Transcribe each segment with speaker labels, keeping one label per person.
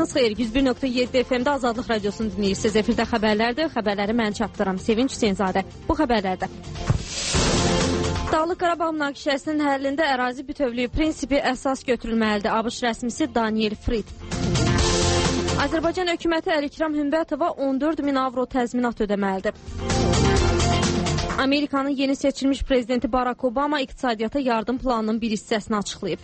Speaker 1: Vaxtınız xeyir. 101.7 FM-də Azadlıq Radiosunu dinləyirsiniz. Efirdə xəbərlərdir. Xəbərləri mən çatdıram. Sevinç Hüseynzadə. Bu xəbərlərdə. Dağlıq Qarabağ münaqişəsinin həllində ərazi bütövlüyü prinsipi əsas götürülməlidir. ABŞ rəsmisi Daniel Fried. Azərbaycan hökuməti Əlikram Hümbətova 14 min avro təzminat ödəməlidir. Amerikanın yeni seçilmiş prezidenti Barack Obama iqtisadiyyata yardım planının bir hissəsini açıqlayıb.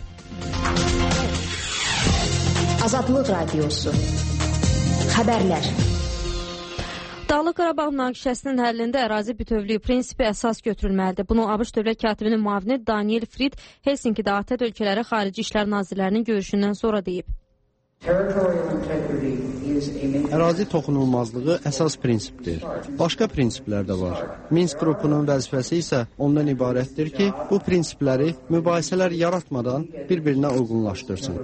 Speaker 2: Azadlıq Radiosu. Xəbərlər.
Speaker 1: Dağlıq Qarabağ münaqişəsinin həllində ərazi bütövlüyü prinsipi əsas götürülməlidir. Bunu ABŞ Dövlət Katibinin müavini Daniel Fried Helsinkidə ATƏT ölkələri Xarici İşlər Nazirlərinin görüşündən sonra deyib.
Speaker 3: Ərazi toxunulmazlığı əsas prinsipdir. Başqa prinsiplər də var. Minsk qrupunun vəzifəsi isə ondan ibarətdir ki, bu prinsipləri mübahisələr yaratmadan bir-birinə uyğunlaşdırsın.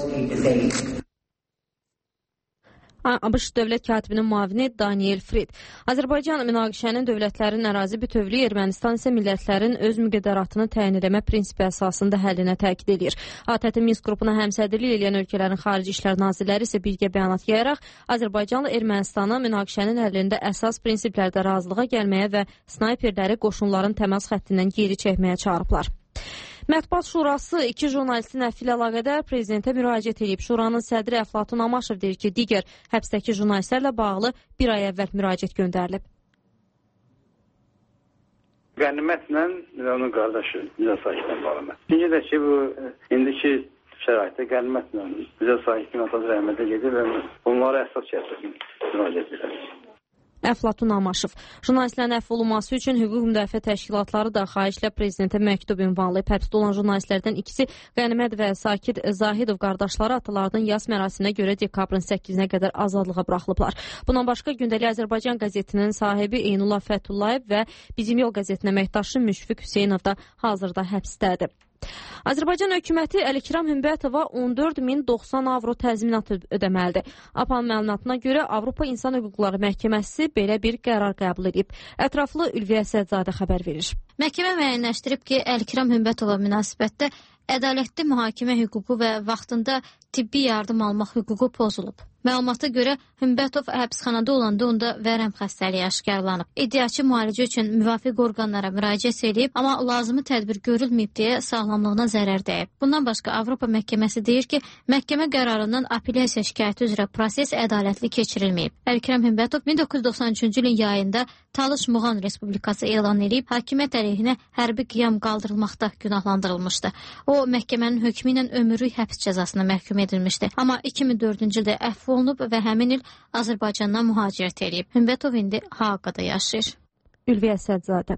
Speaker 1: ABŞ Dövlət Katibinin müavini Daniel Fried. Azərbaycan münaqişənin dövlətlərin ərazi bütövlüyü, Ermənistan isə millətlərin öz müqəddəratını təyin etmə prinsipi əsasında həllinə təkid edir. ATƏT-in Minsk qrupuna həmsədrlik edən ölkələrin Xarici İşlər Nazirləri isə birgə bəyanat yayaraq Azərbaycanla Ermənistanı münaqişənin həllində əsas prinsiplərdə razılığa gəlməyə və snayperləri qoşunların təmas xəttindən geri çəkməyə çağırıblar. Mətbuat Şurası iki jurnalistin əfvi ilə əlaqədar prezidentə müraciət edib. Şuranın sədri Əflatun Amaşov deyir ki, digər həbsdəki jurnalistlərlə bağlı bir ay əvvəl müraciət göndərilib.
Speaker 4: Qənimətlə onun qardaşı bizə sahibdən bağlı. İkinci də ki, bu indiki şəraitdə qənimətlə bizə sahibdən atası rəhmətə gedir və onlara əsas gətirir müraciət edir.
Speaker 1: Əflatun Amaşov. Jurnalistlərin əfv olunması üçün hüquq müdafiə təşkilatları da xahişlə prezidentə məktub ünvanlayıb. Həbsdə olan jurnalistlərdən ikisi Qənimət və Sakit Zahidov qardaşları atalarının yas mərasiminə görə dekabrın 8-nə qədər azadlığa buraxılıblar. Bundan başqa gündəlik Azərbaycan qəzetinin sahibi Eynullah Fəthullayev və Bizim Yol qəzetinin əməkdaşı Müşfiq Hüseynov da hazırda həbsdədir. Azərbaycan hökuməti Əlikram Hümbətova 14.090 avro təzminat ödəməlidir. APAN məlumatına görə Avropa İnsan Hüquqları Məhkəməsi belə bir qərar qəbul edib. Ətraflı Ülviyə Sədzadə xəbər verir.
Speaker 5: Məhkəmə müəyyənləşdirib ki, Əlikram Hümbətova münasibətdə ədalətli mühakimə hüququ və vaxtında tibbi yardım almaq hüququ pozulub. Məlumata görə Hümbətov həbsxanada olanda onda vərəm xəstəliyi aşkarlanıb. İddiaçı müalicə üçün müvafiq orqanlara müraciət edib, amma lazımi tədbir görülməyib deyə sağlamlığına zərər dəyib. Bundan başqa Avropa məhkəməsi deyir ki, məhkəmə qərarından apellyasiya şikayəti üzrə proses ədalətli keçirilməyib. Əlikram Hümbətov 1993-cü ilin yayında Talış Muğan Respublikası elan edib, hakimiyyət əleyhinə hərbi qiyam qaldırılmaqda günahlandırılmışdı. O, məhkəmənin hökmü ilə ömürlük həbs cəzasına məhkum edilmişdi. Amma 2004-cü ildə əfv olunub və həmin il Azərbaycandan mühacirət edib. Hümbətov indi Haqqada yaşayır.
Speaker 1: Ülviyə Sədzadə.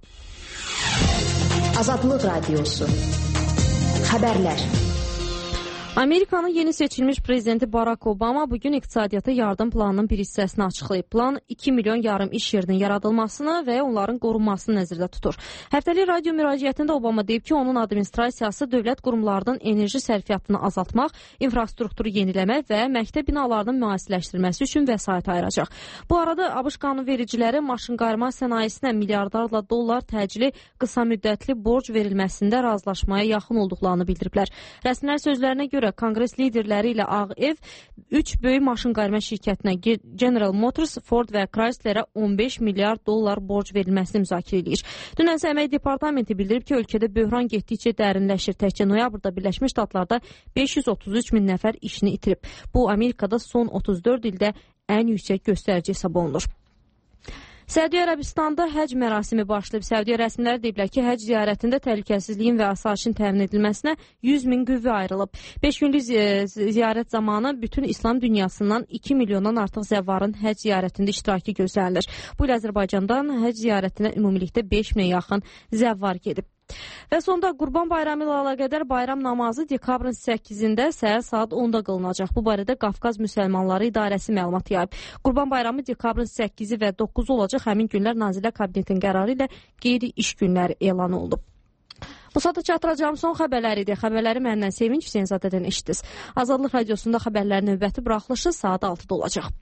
Speaker 2: Azadlıq Radiosu. Xəbərlər.
Speaker 1: Amerikanın yeni seçilmiş prezidenti Barack Obama bugün iqtisadiyyata yardım planının bir hissəsini açıqlayıb. Plan 2 milyon yarım iş yerinin yaradılmasını və onların qorunmasını nəzərdə tutur. Həftəlik radio müraciətində Obama deyib ki, onun administrasiyası dövlət qurumlarının enerji sərfiyyatını azaltmaq, infrastrukturu yeniləmək və məktəb binalarının müasirləşdirilməsi üçün vəsait ayıracaq. Bu arada ABŞ qanunvericiləri maşınqayırma sənayesinə milyardarla dollar təcili qısa müddətli borc verilməsində razılaşmaya yaxın olduqlarını bildiriblər. Rəsmilər sözlərinə görə Konqres liderləri ilə Ağ Ev 3 böyük maşınqayırma şirkətinə General Motors, Ford və Chryslerə 15 milyard dollar borc verilməsini müzakirə edir. Dünən Əmək Departamenti bildirib ki, ölkədə böhran getdikcə dərinləşir. Təkcə noyabrda Birləşmiş Ştatlarda 533 min nəfər işini itirib. Bu, Amerikada son 34 ildə ən yüksək göstərici hesab olunur. Səudiyyə Ərəbistanda həcc mərasimi başlayıb. Səudiyyə rəsmiləri deyiblər ki, həcc ziyarətində təhlükəsizliyin və asayişin təmin edilməsinə 100 min qüvvə ayrılıb. 5 günlük ziyarət zamanı bütün İslam dünyasından 2 milyondan artıq zəvvarın həcc ziyarətində iştirakı gözlənilir. Bu il Azərbaycandan həcc ziyarətinə ümumilikdə 5 minə yaxın zəvvar gedib. Və sonda Qurban Bayramı ilə əlaqədar bayram namazı dekabrın 8-də səhər saat 10-da qılınacaq. Bu barədə Qafqaz Müsəlmanları İdarəsi məlumat yayıb. Qurban Bayramı dekabrın 8-i və 9-u olacaq. Həmin günlər Nazirlər Kabinetinin qərarı ilə qeyri-iş günləri elan olunub. Bu saata çatdıracağım son xəbərlər idi. Xəbərləri məndən Sevinç Hüseynzadədən eşitdiniz. Azadlıq Radiosunda xəbərlərin növbəti buraxılışı saat 6-da olacaq.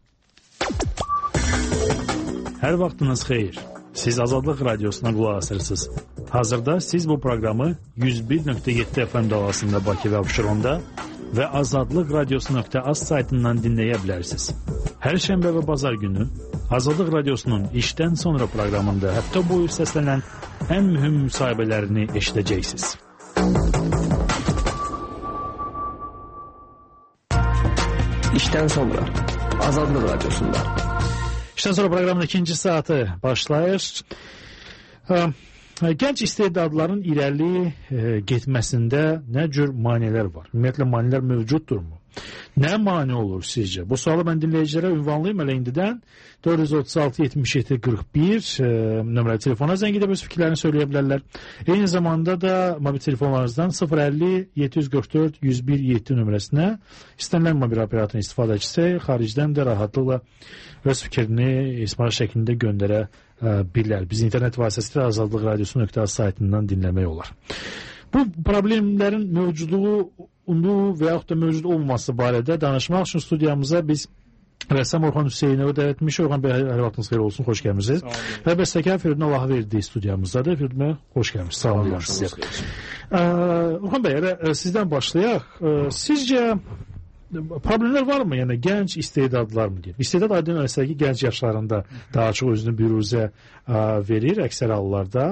Speaker 6: Hər vaxtınız xeyir. Siz Azadlıq Radiosuna qulaq asırsınız. Hazırda siz bu proqramı 101.7 FM dalğasında Bakı və Abşeronda, və azadlıqradiosu.az saytından dinləyə bilərsiniz. Hər şənbə və bazar günü Azadlıq Radiosunun işdən sonra proqramında həftə boyu səslənən ən mühüm müsahibələrini eşidəcəksiniz.
Speaker 7: İşdən sonra Azadlıq Radiosunda.
Speaker 6: İşdən sonra proqramın ikinci saatı başlayır. Gənc istedadların irəli getməsində nə cür maneələr var? Ümumiyyətlə, maneələr mövcuddurmu? Nə mane olur sizcə? Bu sualı mən dinləyicilərə ünvanlayım elə indidən. 436-77-41 nömrəli telefona zəng edib öz fikirlərini söyləyə bilərlər. Eyni zamanda da mobil telefonlarınızdan 050-744-101-7 nömrəsinə istənilən mobil operatorun istifadəçisi xaricdən də rahatlıqla öz fikrini ismarış şəklində göndərə bilər. Biz internet vasitəsilə azadlıqradiosu.az saytından dinləmək olar. Bu problemlərin mövcudluğu və yaxud da mövcud olmaması barədə danışmaq üçün studiyamıza biz rəssam Orxan Hüseynovu dəvət etmişik. Orxan bəy, hər vaxtınız xeyir olsun, xoş gəlmişsiniz. Və bəstəkar Firidun Allahverdi studiyamızdadır. Firidun bəy, xoş gəlmişsiniz. Sağ olun sizə. Orxan bəy, sizdən başlayaq. Sizcə problemlər varmı? Yəni gənc istedadlar mı deyim? İstedad aydın ölsə ki, gənc yaşlarında daha çox özünü büruzə verir əksər hallarda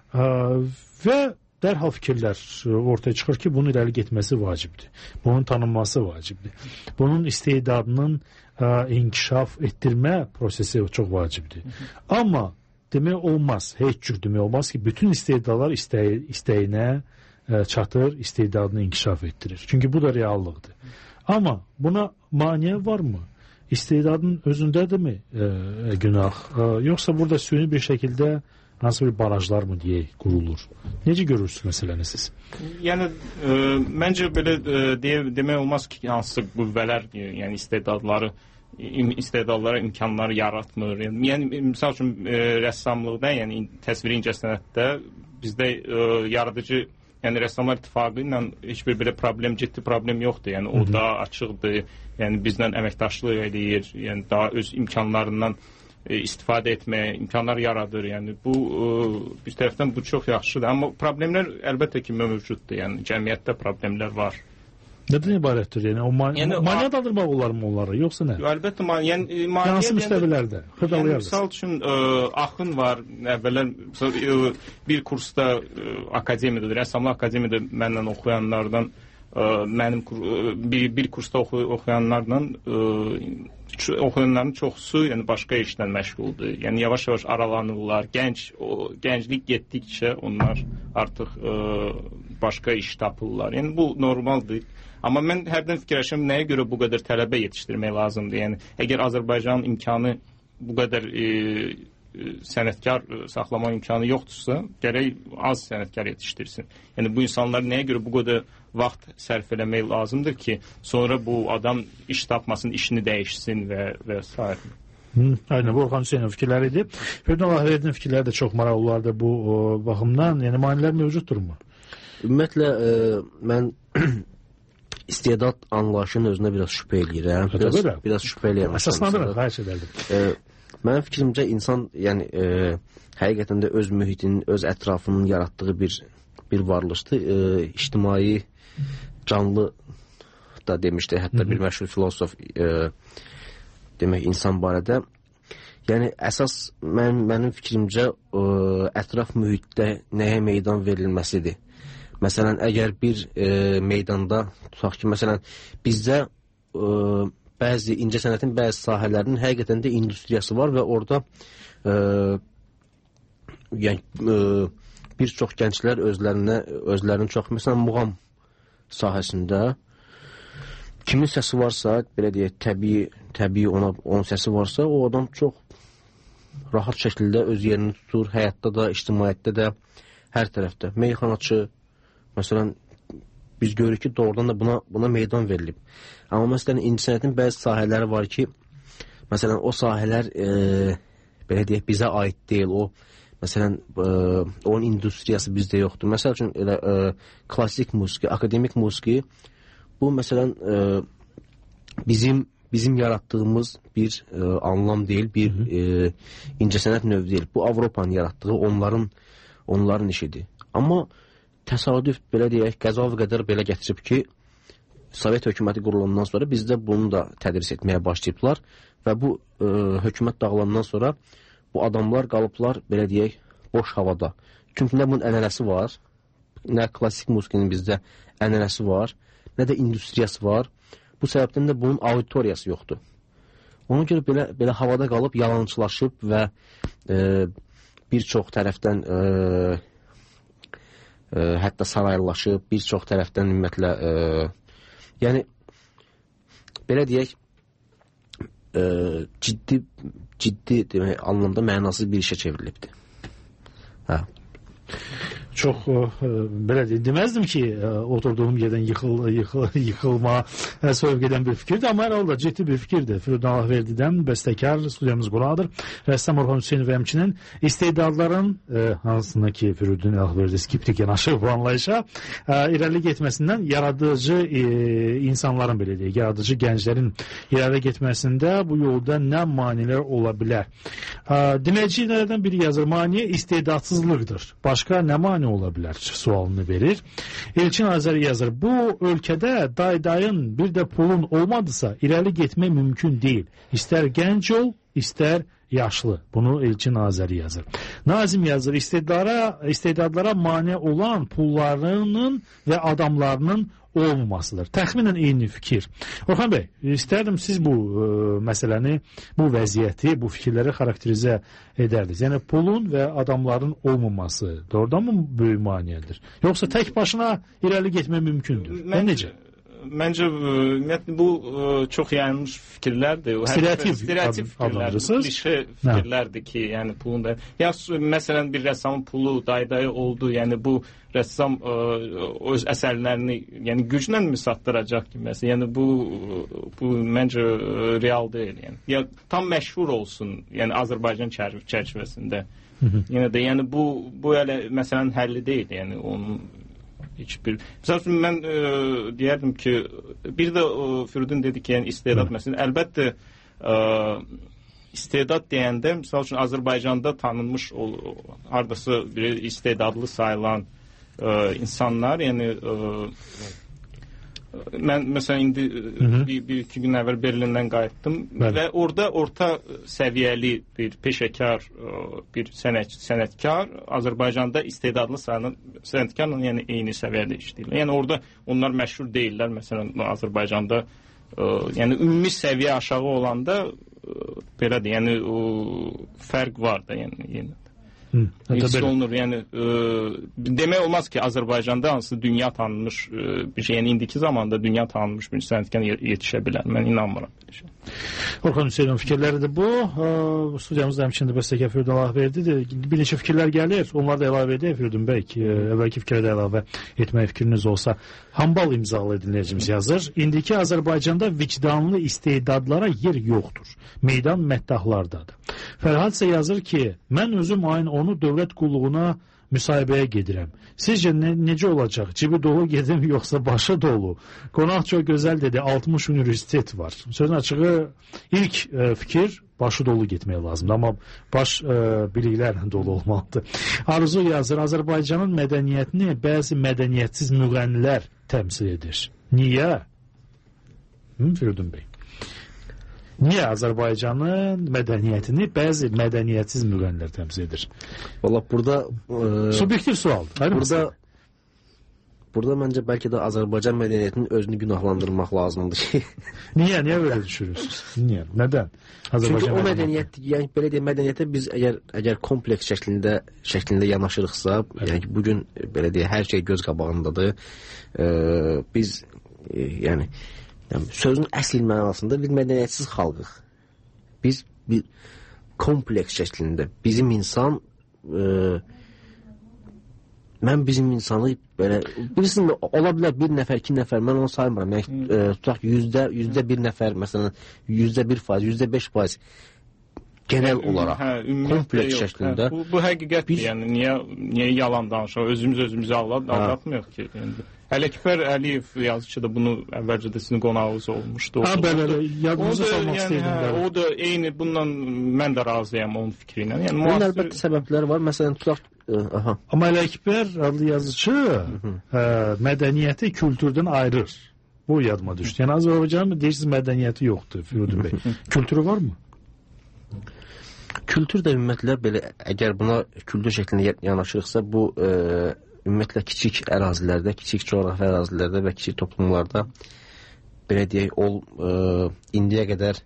Speaker 6: və dərhal fikirlər ortaya çıxır ki, bunun irəli getməsi vacibdir. Bunun tanınması vacibdir. Bunun istedadının inkişaf etdirmə prosesi çox vacibdir. Amma demək olmaz, heç cür demək olmaz ki, bütün istedadlar istəyinə çatır, istedadını inkişaf etdirir. Çünki bu da reallıqdır. Amma buna maneə varmı? İstedadın özündədirmi günah? Yoxsa burada süni bir şəkildə hansı bir barajlar mı deyək qurulur? Necə görürsünüz məsələni siz?
Speaker 8: Yəni məncə belə demək olmaz ki, hansı qüvvələr, yəni istedadlara imkanları yaratmır. Yəni misal üçün rəssamlıqda, yəni təsviri incəsənətdə bizdə yaradıcı, yəni rəssamlar ittifaqı ilə heç bir belə ciddi problem yoxdur. Yəni o daha açıqdır. Yəni bizlə əməkdaşlıq edir. Yəni daha öz imkanlarından istifadə etməyə imkanlar yaradır. Yəni bu bir tərəfdən bu çox yaxşıdır. Amma problemlər əlbəttə ki mövcuddur. Yəni cəmiyyətdə problemlər var.
Speaker 6: Nədən ibarətdir? Yəni o maneə daldırmaq olar mı onlara, yoxsa nə?
Speaker 8: Əlbəttə maneə
Speaker 6: hansı müstəvilərdə xırdalayarız.
Speaker 8: Misal üçün axın var. Əvvəllər bir kursda akademiyada, rəssamlıq akademiyada mənlə oxuyanlardan mənim bir kursda oxuyanların çoxusu yəni başqa işlə məşğuldur. Yəni yavaş-yavaş aralanırlar. Gənclik getdikcə onlar artıq başqa iş tapırlar. Yəni bu normaldır. Amma mən hərdən fikirləşirəm nəyə görə bu qədər tələbə yetişdirmək lazımdır. Yəni əgər Azərbaycanın imkanı bu qədər sənətkar saxlama imkanı yoxdursa, gərək az sənətkar yetişdirsin. Yəni bu insanlar nəyə görə bu qədər vaxt sərf eləmək lazımdır ki, sonra bu adam iş tapmasın, işini dəyişsin və s.
Speaker 6: Aynen, bu Orxan Hüseynov fikirləri idi. Firidun Allahverdinin fikirləri də çox maraqlılardır bu baxımdan. Yəni maneələr mövcuddurmu?
Speaker 7: Ümumiyyətlə mən istedad anlayışının özünə biraz şübhə eləyirəm. Biraz şübhə eləyirəm.
Speaker 6: Əsaslandırın, xahiş edərdim.
Speaker 7: Mənim fikrimcə insan yəni həqiqətən də öz mühitinin, öz ətrafının yaratdığı bir varlıqdır. İctimai canlı da demişdi, hətta bir məşhur filosof demək insan barədə. Yəni əsas mənim fikrimcə ətraf mühitdə nəyə meydan verilməsidir. Məsələn, əgər bir meydanda tutaq ki, məsələn, bizdə bəzi incəsənətin bəzi sahələrinin həqiqətən də industriyası var və orada yəni bir çox gənclər özlərinin çox, məsələn, muğam sahəsində kimin səsi varsa, belə deyək, təbii onun səsi varsa, o adam çox rahat şəkildə öz yerini tutur, həyatda da, ictimaiyyətdə də, hər tərəfdə. Meyxanaçı, məsələn, biz görürük ki, doğrudan da buna meydan verilib. Amma məsələn, incəsənətin bəzi sahələri var ki, məsələn, o sahələr belə deyək, bizə aid deyil. O, məsələn, onun industriyası bizdə yoxdur. Məsəl üçün, elə klassik musiqi, akademik musiqi, bu, məsələn, bizim yaratdığımız bir anlam deyil, bir incəsənət növü deyil. Bu, Avropanın yaratdığı, onların işidir. Amma təsadüf, belə deyək, qəza və qədər belə gətirib ki, Sovet hökuməti qurulandan sonra bizdə bunu da tədris etməyə başlayıblar və bu hökumət dağılandan sonra bu adamlar qalıblar, belə deyək, boş havada. Çünki nə bunun ənənəsi var, nə klassik musiqinin bizdə ənənəsi var, nə də industriyası var. Bu səbəbdən də bunun auditoriyası yoxdur. Ona görə belə havada qalıb yalançılaşıb və bir çox tərəfdən hətta saraylaşıb, bir çox tərəfdən ümumiyyətlə yəni belə deyək ciddi demək anlamda mənasız bir işə çevrilibdir. Hə.
Speaker 6: Çox belə deməzdim ki, oturduğum yerdən yıxılma sevk edən bir fikirdir, amma hər halda ciddi bir fikirdir. Firidun Allahverdidən bəstəkar studiyamız qonağıdır. Rəssam Orxan Hüseynov həmçinin istedadların hansına ki Firidun Allahverdi skeptik yanaşır bu anlayışa irəli getməsindən yaradıcı insanların belə deyək, yaradıcı gənclərin irəli getməsində bu yolda nə maneələr ola bilər? Dinləyicilərdən biri yazır, maneə istedadsızlıqdır. Başqa nə maneə ola bilər sualını verir. Elçin Azəri yazır, bu ölkədə daydayın bir də pulun olmadısa irəli getmək mümkün deyil. İstər gənc ol, istər yaşlı. Bunu Elçin Azəri yazır. Nazim yazır, istedadlara mane olan pullarının və adamlarının olmamasıdır. Təxminən eyni fikir. Orxan bəy, istərdim siz bu məsələni, bu vəziyyəti, bu fikirləri xarakterizə edərdiniz. Yəni pulun və adamların olmaması doğrudan mı böyük maneədir? Yoxsa tək başına irəli getmək mümkündür? Necə?
Speaker 8: Məncə bu çox yanlış fikirlərdir. Stereotip fikirlərdir. Klişe fikirlərdir ki, yəni pulun da ya məsələn bir rəssamın pulu daydayı oldu, yəni bu rəssam öz əsərlərini yəni güclə mi satdıracaq ki, məsələn, yəni bu məncə real deyil, yəni. Ya tam məşhur olsun, yəni Azərbaycan çərçivəsində. Yenə də yəni bu elə məsələn həlli deyil, yəni onun Məsəl üçün mən deyərdim ki, bir də Firidun dedi ki, yəni istedad məsələn, əlbəttə istedad deyəndə, məsəl üçün Azərbaycanda tanınmış hardasa bir istedadlı sayılan insanlar, yəni mən məsələn indi bir-iki gün əvvəl Berlindən qayıtdım və orada orta səviyyəli bir peşəkar, bir sənətkar Azərbaycanda istedadlı sayılan sənətkarla yəni eyni səviyyədə işləyirlər. Yəni orada onlar məşhur deyirlər. Məsələn Azərbaycanda yəni ümumi səviyyə aşağı olanda belədir. Yəni fərq var da yəni. Hiss olunur. Yəni demək olmaz ki, Azərbaycanda hansı dünya tanınmış bir şey, yəni indiki zamanda dünya tanınmış bir sənətkar yetişə bilər. Mən inanmıram belə şey.
Speaker 6: Orxan Hüseynov fikirləridir bu. Studiyamızda həmçinin də bəstəkar Firidun Allahverdidir. Bir neçə fikirlər gəlir. Onlar da əlavə edək Firidun bəy ki, əvvəlki fikrə də əlavə etmək fikriniz olsa. Hambal imzalı dinləyicimiz yazır. İndiki Azərbaycanda vicdanlı istedadlara yer yoxdur. Meydan məddahlardadır. Fərhad isə yazır ki, mən özüm ayın onu dövlət qulluğuna müsahibəyə gedirəm. Sizcə necə olacaq? Cibi dolu gedim, yoxsa başı dolu? Qonaq çox gözəl dedi, 60 universitet var. Sözün açığı ilk fikir başı dolu getmək lazımdır. Amma baş biliklərlə dolu olmalıdır. Arzu yazır, Azərbaycanın mədəniyyətini bəzi mədəniyyətsiz müğənnilər təmsil edir. Niyə? Firidun bəy. Niyə Azərbaycanın mədəniyyətini bəzi mədəniyyətsiz müğənnilər təmsil edir?
Speaker 7: Valla burada
Speaker 6: subyektiv sualdır.
Speaker 7: Burada məncə bəlkə də Azərbaycan mədəniyyətinin özünü günahlandırmaq lazımdır ki.
Speaker 6: Niyə belə düşünürsünüz? Niyə? Nədən?
Speaker 7: Çünki o mədəniyyət, yəni belə deyək, mədəniyyətə biz əgər kompleks şəklində yanaşırıqsa, yəni bu gün belə deyək, hər şey göz qabağındadır. Biz yəni sözün əsl mənasında bir mədəniyyətsiz xalqıq. Biz bir kompleks şəklində bizim insan mən bizim insanı belə bilirsiniz, ola bilər bir nəfər, iki nəfər, mən onu saymıram. Yəni tutaq yüzdə bir nəfər, məsələn, 1%, 5% genel olaraq kompleks şəklində.
Speaker 8: Bu həqiqətdir. Yəni niyə yalan danışaq? Özümüzü aldatmıyıq ki. Ələkbər Əliyev yazıcı da bunu əvvəlcə də sizin qonağınız olmuşdu.
Speaker 6: Bəli, yadınıza salmaq istəyirdim.
Speaker 8: O da eyni, bundan mən də razıyam onun fikri ilə. Yəni
Speaker 7: bunun əlbəttə səbəbləri var. Məsələn, tutaq
Speaker 6: Amma Ələkbər adlı yazıcı mədəniyyəti kültürdən ayırır. Bu yadıma düşdü. Yəni Azərbaycanın deyirsiniz mədəniyyəti yoxdur Firudin bəy. Kültürü varmı?
Speaker 7: Kültür də ümumiyyətlə belə əgər buna kültür şəklində yanaşırıqsa bu ümumiyyətlə kiçik ərazilərdə, kiçik coğrafi ərazilərdə və kiçik toplumlarda belə deyək indiyə qədər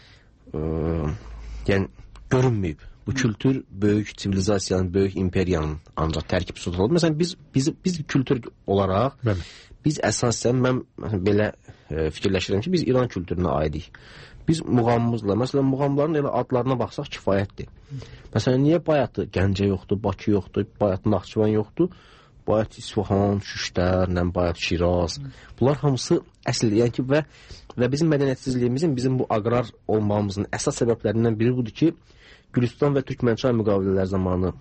Speaker 7: yəni görünməyib. Bu kültür böyük sivilizasiyanın, böyük imperiyanın ancaq tərkib sudur oldu. Məsələn biz kültür olaraq biz əsasən mən belə fikirləşirəm ki, biz İran kültürünə aidik. Biz muğamımızla, məsələn, muğamların elə adlarına baxsaq kifayətdir. Məsələn, niyə Bayatı Gəncə yoxdur, Bakı yoxdur, Bayatı Naxçıvan yoxdur? Bayat İsfahan, Şüştər, Bayat Şiraz. Bunlar hamısı əsl, yəni ki, və bizim mədəniyyətsizliyimizin, bizim bu aqrar olmağımızın əsas səbəblərindən biri budur ki, Gülüstan və Türkmənçay müqavilələr zamanı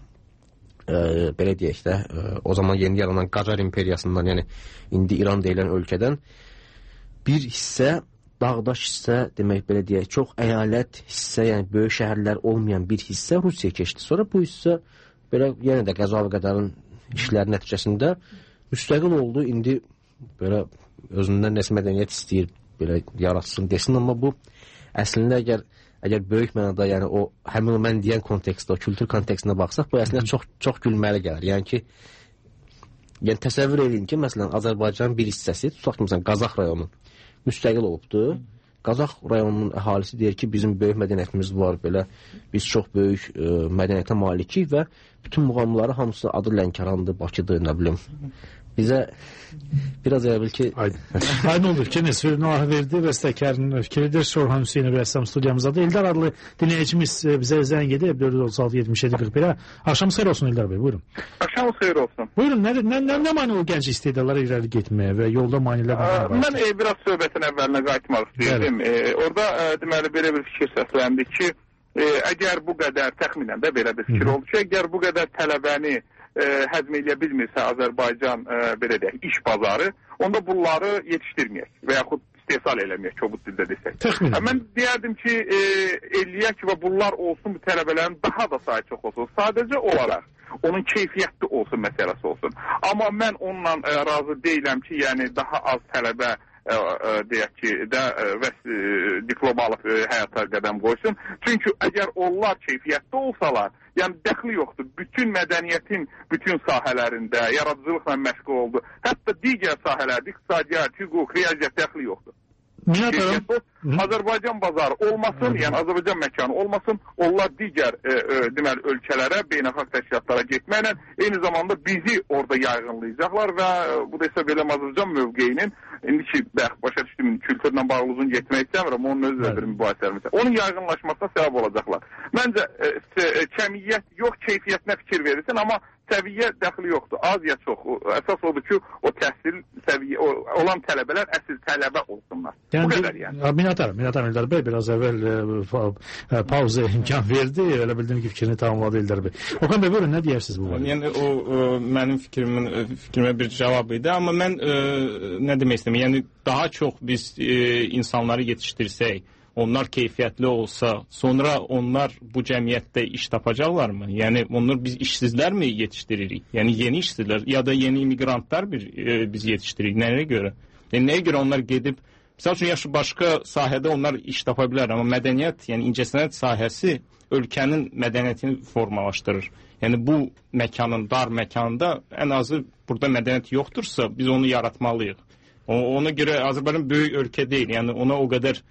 Speaker 7: belə deyək də, o zaman yeni yaranan Qacar imperiyasından, yəni indi İran deyilən ölkədən bir hissə, dağdaş hissə, demək belə deyək, çox əyalət hissə, yəni böyük şəhərlər olmayan bir hissə Rusiyaya keçdi. Sonra bu hissə belə yenə də Qəza və Qədarın işləri nəticəsində müstəqil oldu. İndi belə özündən nəsə mədəniyyət istəyir, belə yaratsın, desin, amma bu əslində əgər böyük mənada, yəni o həmin o mən deyən kontekstdə, o kültür kontekstində baxsaq, bu əslində çox gülməli gəlir. Yəni ki, yəni təsəvvür edin ki, məsələn, Azərbaycanın bir hissəsi, tutaq ki, məsələn, Qazax rayonu müstəqil olubdur. Qazax rayonunun əhalisi deyir ki, bizim böyük mədəniyyətimiz var, belə biz çox böyük mədəniyyətə malikik və bütün muğamları hamısı adı Lənkərandır, Bakıdır, nə bilim. Bizə biraz elə bil ki...
Speaker 6: Aydın olur ki, Nəsir verdi və stəkarın fikridir. Şorhan Hüseynov rəssam studiyamızdadır. İldar adlı dinləyicimiz bizə zəng edib 436-77-41-ə. Axşamınız xeyir olsun İldar bəy, buyurun.
Speaker 9: Axşamınız xeyir olsun.
Speaker 6: Buyurun, nə mani o gənc istedadlara irəli getməyə və yolda manilər var?
Speaker 9: Mən biraz söhbətin əvvəlinə qayıtmaq istəyirdim. Orada deməli belə bir fikir səsləndi ki, əgər bu qədər, təxminən də belə bir fikir oldu ki, əgər bu qədər tələbəni həzm edə bilmirsə Azərbaycan belə deyək, iş bazarı, onda bunları yetişdirməyək və yaxud istehsal eləməyək, kobud dildə desək. Mən deyərdim ki, eləyək və bunlar olsun, bu tələbələrin daha da sayı çox olsun. Sadəcə olaraq onun keyfiyyətli olsun məsələsi olsun. Amma mən onunla razı deyiləm ki, yəni daha az tələbə deyək ki, diplom alıb həyata qədəm qoysun. Çünki əgər onlar keyfiyyətli olsalar, yəni dəxli yoxdur. Bütün mədəniyyətin bütün sahələrində yaradıcılıqla məşğul oldu. Hətta digər sahələrdə iqtisadiyyat, hüquq, riyaziyyat dəxli yoxdur. Azərbaycan bazarı olmasın, yəni Azərbaycan məkanı olmasın, onlar digər deməli ölkələrə, beynəlxalq təşkilatlara getməklə eyni zamanda bizi orada yayğınlayacaqlar və bu da isə belə Azərbaycan mövqeyinin indi ki, başa düşdüm, kültürlə bağlı uzun getmək istəmirəm, onun özü də bir mübahisələrimiz. Onun yayğınlaşmasına səbəb olacaqlar. Məncə kəmiyyət yox, keyfiyyətinə fikir verirsin, amma səviyyə dəxli yoxdur, az ya çox. Əsas odur ki, o təhsil səviyyə olan tələbələr əsl tələbə olsunlar.
Speaker 6: Yəni, bu qədər yəni. Minnatarım İldar bəy, biraz əvvəl pauza imkan verdi, elə bildim ki, fikrini tamamladı İldar bəy. Okan bəy, buyurun, nə deyirsiniz bu var?
Speaker 8: Yəni, o mənim fikrimə bir cavab idi, amma mən nə demək istəyim, yəni daha çox biz insanları yetişdirsək, onlar keyfiyyətli olsa, sonra onlar bu cəmiyyətdə iş tapacaqlarmı? Yəni, onlar biz işsizlərmi yetişdiririk? Yəni, yeni işsizlər ya da yeni immigrantlar biz yetişdiririk. Nəyə görə? Yəni, nəyə görə onlar gedib, misal üçün, yaxşı, başqa sahədə onlar iş tapa bilər, amma mədəniyyət, yəni incəsənət sahəsi ölkənin mədəniyyətini formalaşdırır. Yəni, bu məkanın, dar məkanında ən azı burada mədəniyyət yoxdursa, biz onu yaratmalıyıq. Ona görə Azərbaycan böyük ölkə deyil, yəni ona o qədər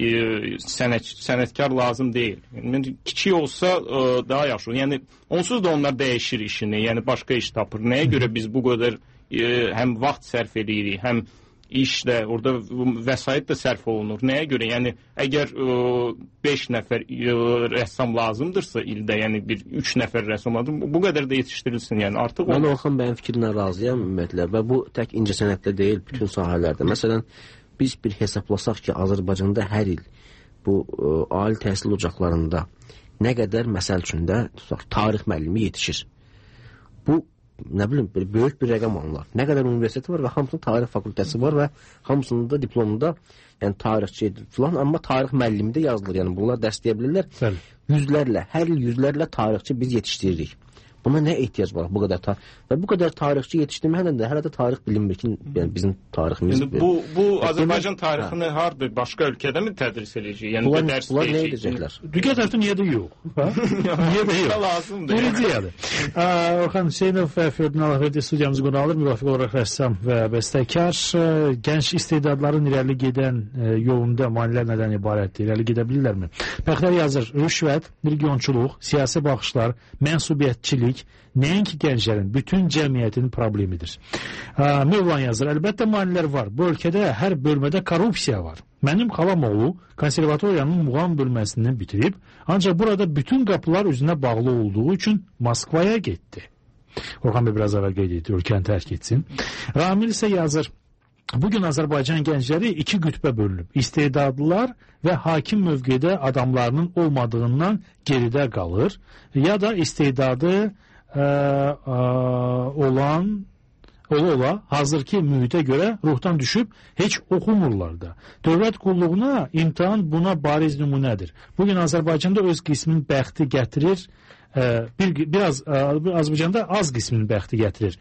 Speaker 8: sənətkar lazım deyil. Yəni, kiçik olsa daha yaxşı. Yəni, onsuz da onlar dəyişir işini, yəni başqa iş tapır. Nəyə görə biz bu qədər həm vaxt sərf edirik, həm işlə, orada vəsait də sərf olunur. Nəyə görə? Yəni, əgər 5 nəfər rəssam lazımdırsa ildə, yəni 3 nəfər rəssam lazım, bu qədər də yetişdirilsin. Yəni, artıq
Speaker 7: mən Orxan bəyin fikrinə razıyam ümumiyyətlə və bu tək incəsənətdə deyil, bütün sahələrdə. Məsələn, biz bir hesablasaq ki, Azərbaycanda hər il bu ali təhsil ocaqlarında nə qədər məsəl üçün də tarix müəllimi yetişir. Bu, nə bilim, böyük bir rəqəm alınır. Nə qədər universiteti var və hamısının tarix fakültəsi var və hamısının da diplomunda yəni tarixçi filan, amma tarix müəllimi də yazılır. Yəni bunlar dəstəyə bilirlər. Yüzlərlə, hər il yüzlərlə tarixçi biz yetişdiririk. Buna nə ehtiyac var bu qədər və bu qədər tarixçi yetişdirməklə də hələ də tarix bilinmir ki, yəni bizim tariximiz.
Speaker 8: Bu Azərbaycan tarixini harda başqa ölkədə mi tədris edəcək? Yəni
Speaker 7: bunlar nə edəcəklər?
Speaker 6: Digər tərəfdən niyə də yox? Niyə də yox?
Speaker 8: Lazımdır.
Speaker 6: Necədir? Orxan Hüseynov və Ferdinand Allahverdi studiyamızı qonu alır, müvafiq olaraq rəssam və bəstəkar. Gənc istedadların irəli gedən yolunda maneələr nədən ibarətdir? İrəli gedə bilirlərmi? Bəxtər yazır, rüşvət, regionçuluq, siyasi baxışlar, mənsubiyyətçilik nəinki gənclərin, bütün cəmiyyətin problemidir. Mövlan yazır, əlbəttə maneələr var. Bu ölkədə hər bölmədə korrupsiya var. Mənim xalam oğlu konservatoriyanın muğam bölməsindən bitirib, ancaq burada bütün qapılar üzünə bağlı olduğu üçün Moskvaya getdi. Orxan bəy biraz əvvəl qeyd etdi, ölkəni tərk etsin. Ramil isə yazır, bugün Azərbaycan gəncləri iki qütbə bölünüb. İstedadlılar və hakim mövqedə adamlarının olmadığından geridə qalır, ya da istedadı ola hazırki mühitə görə ruhdan düşüb heç oxumurlar da. Dövlət qulluğuna imtahan buna bariz nümunədir. Bugün Azərbaycanda öz qismin bəxti gətirir, biraz Azərbaycanda az qismin bəxti gətirir.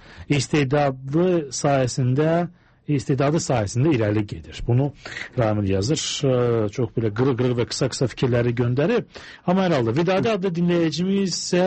Speaker 6: İstedadı sayəsində irəli gedir. Bunu Ramil yazır. Çox belə qırıq-qırıq və qısa-qısa fikirləri göndərir. Amma hər halda Vidadi adlı dinləyicimiz isə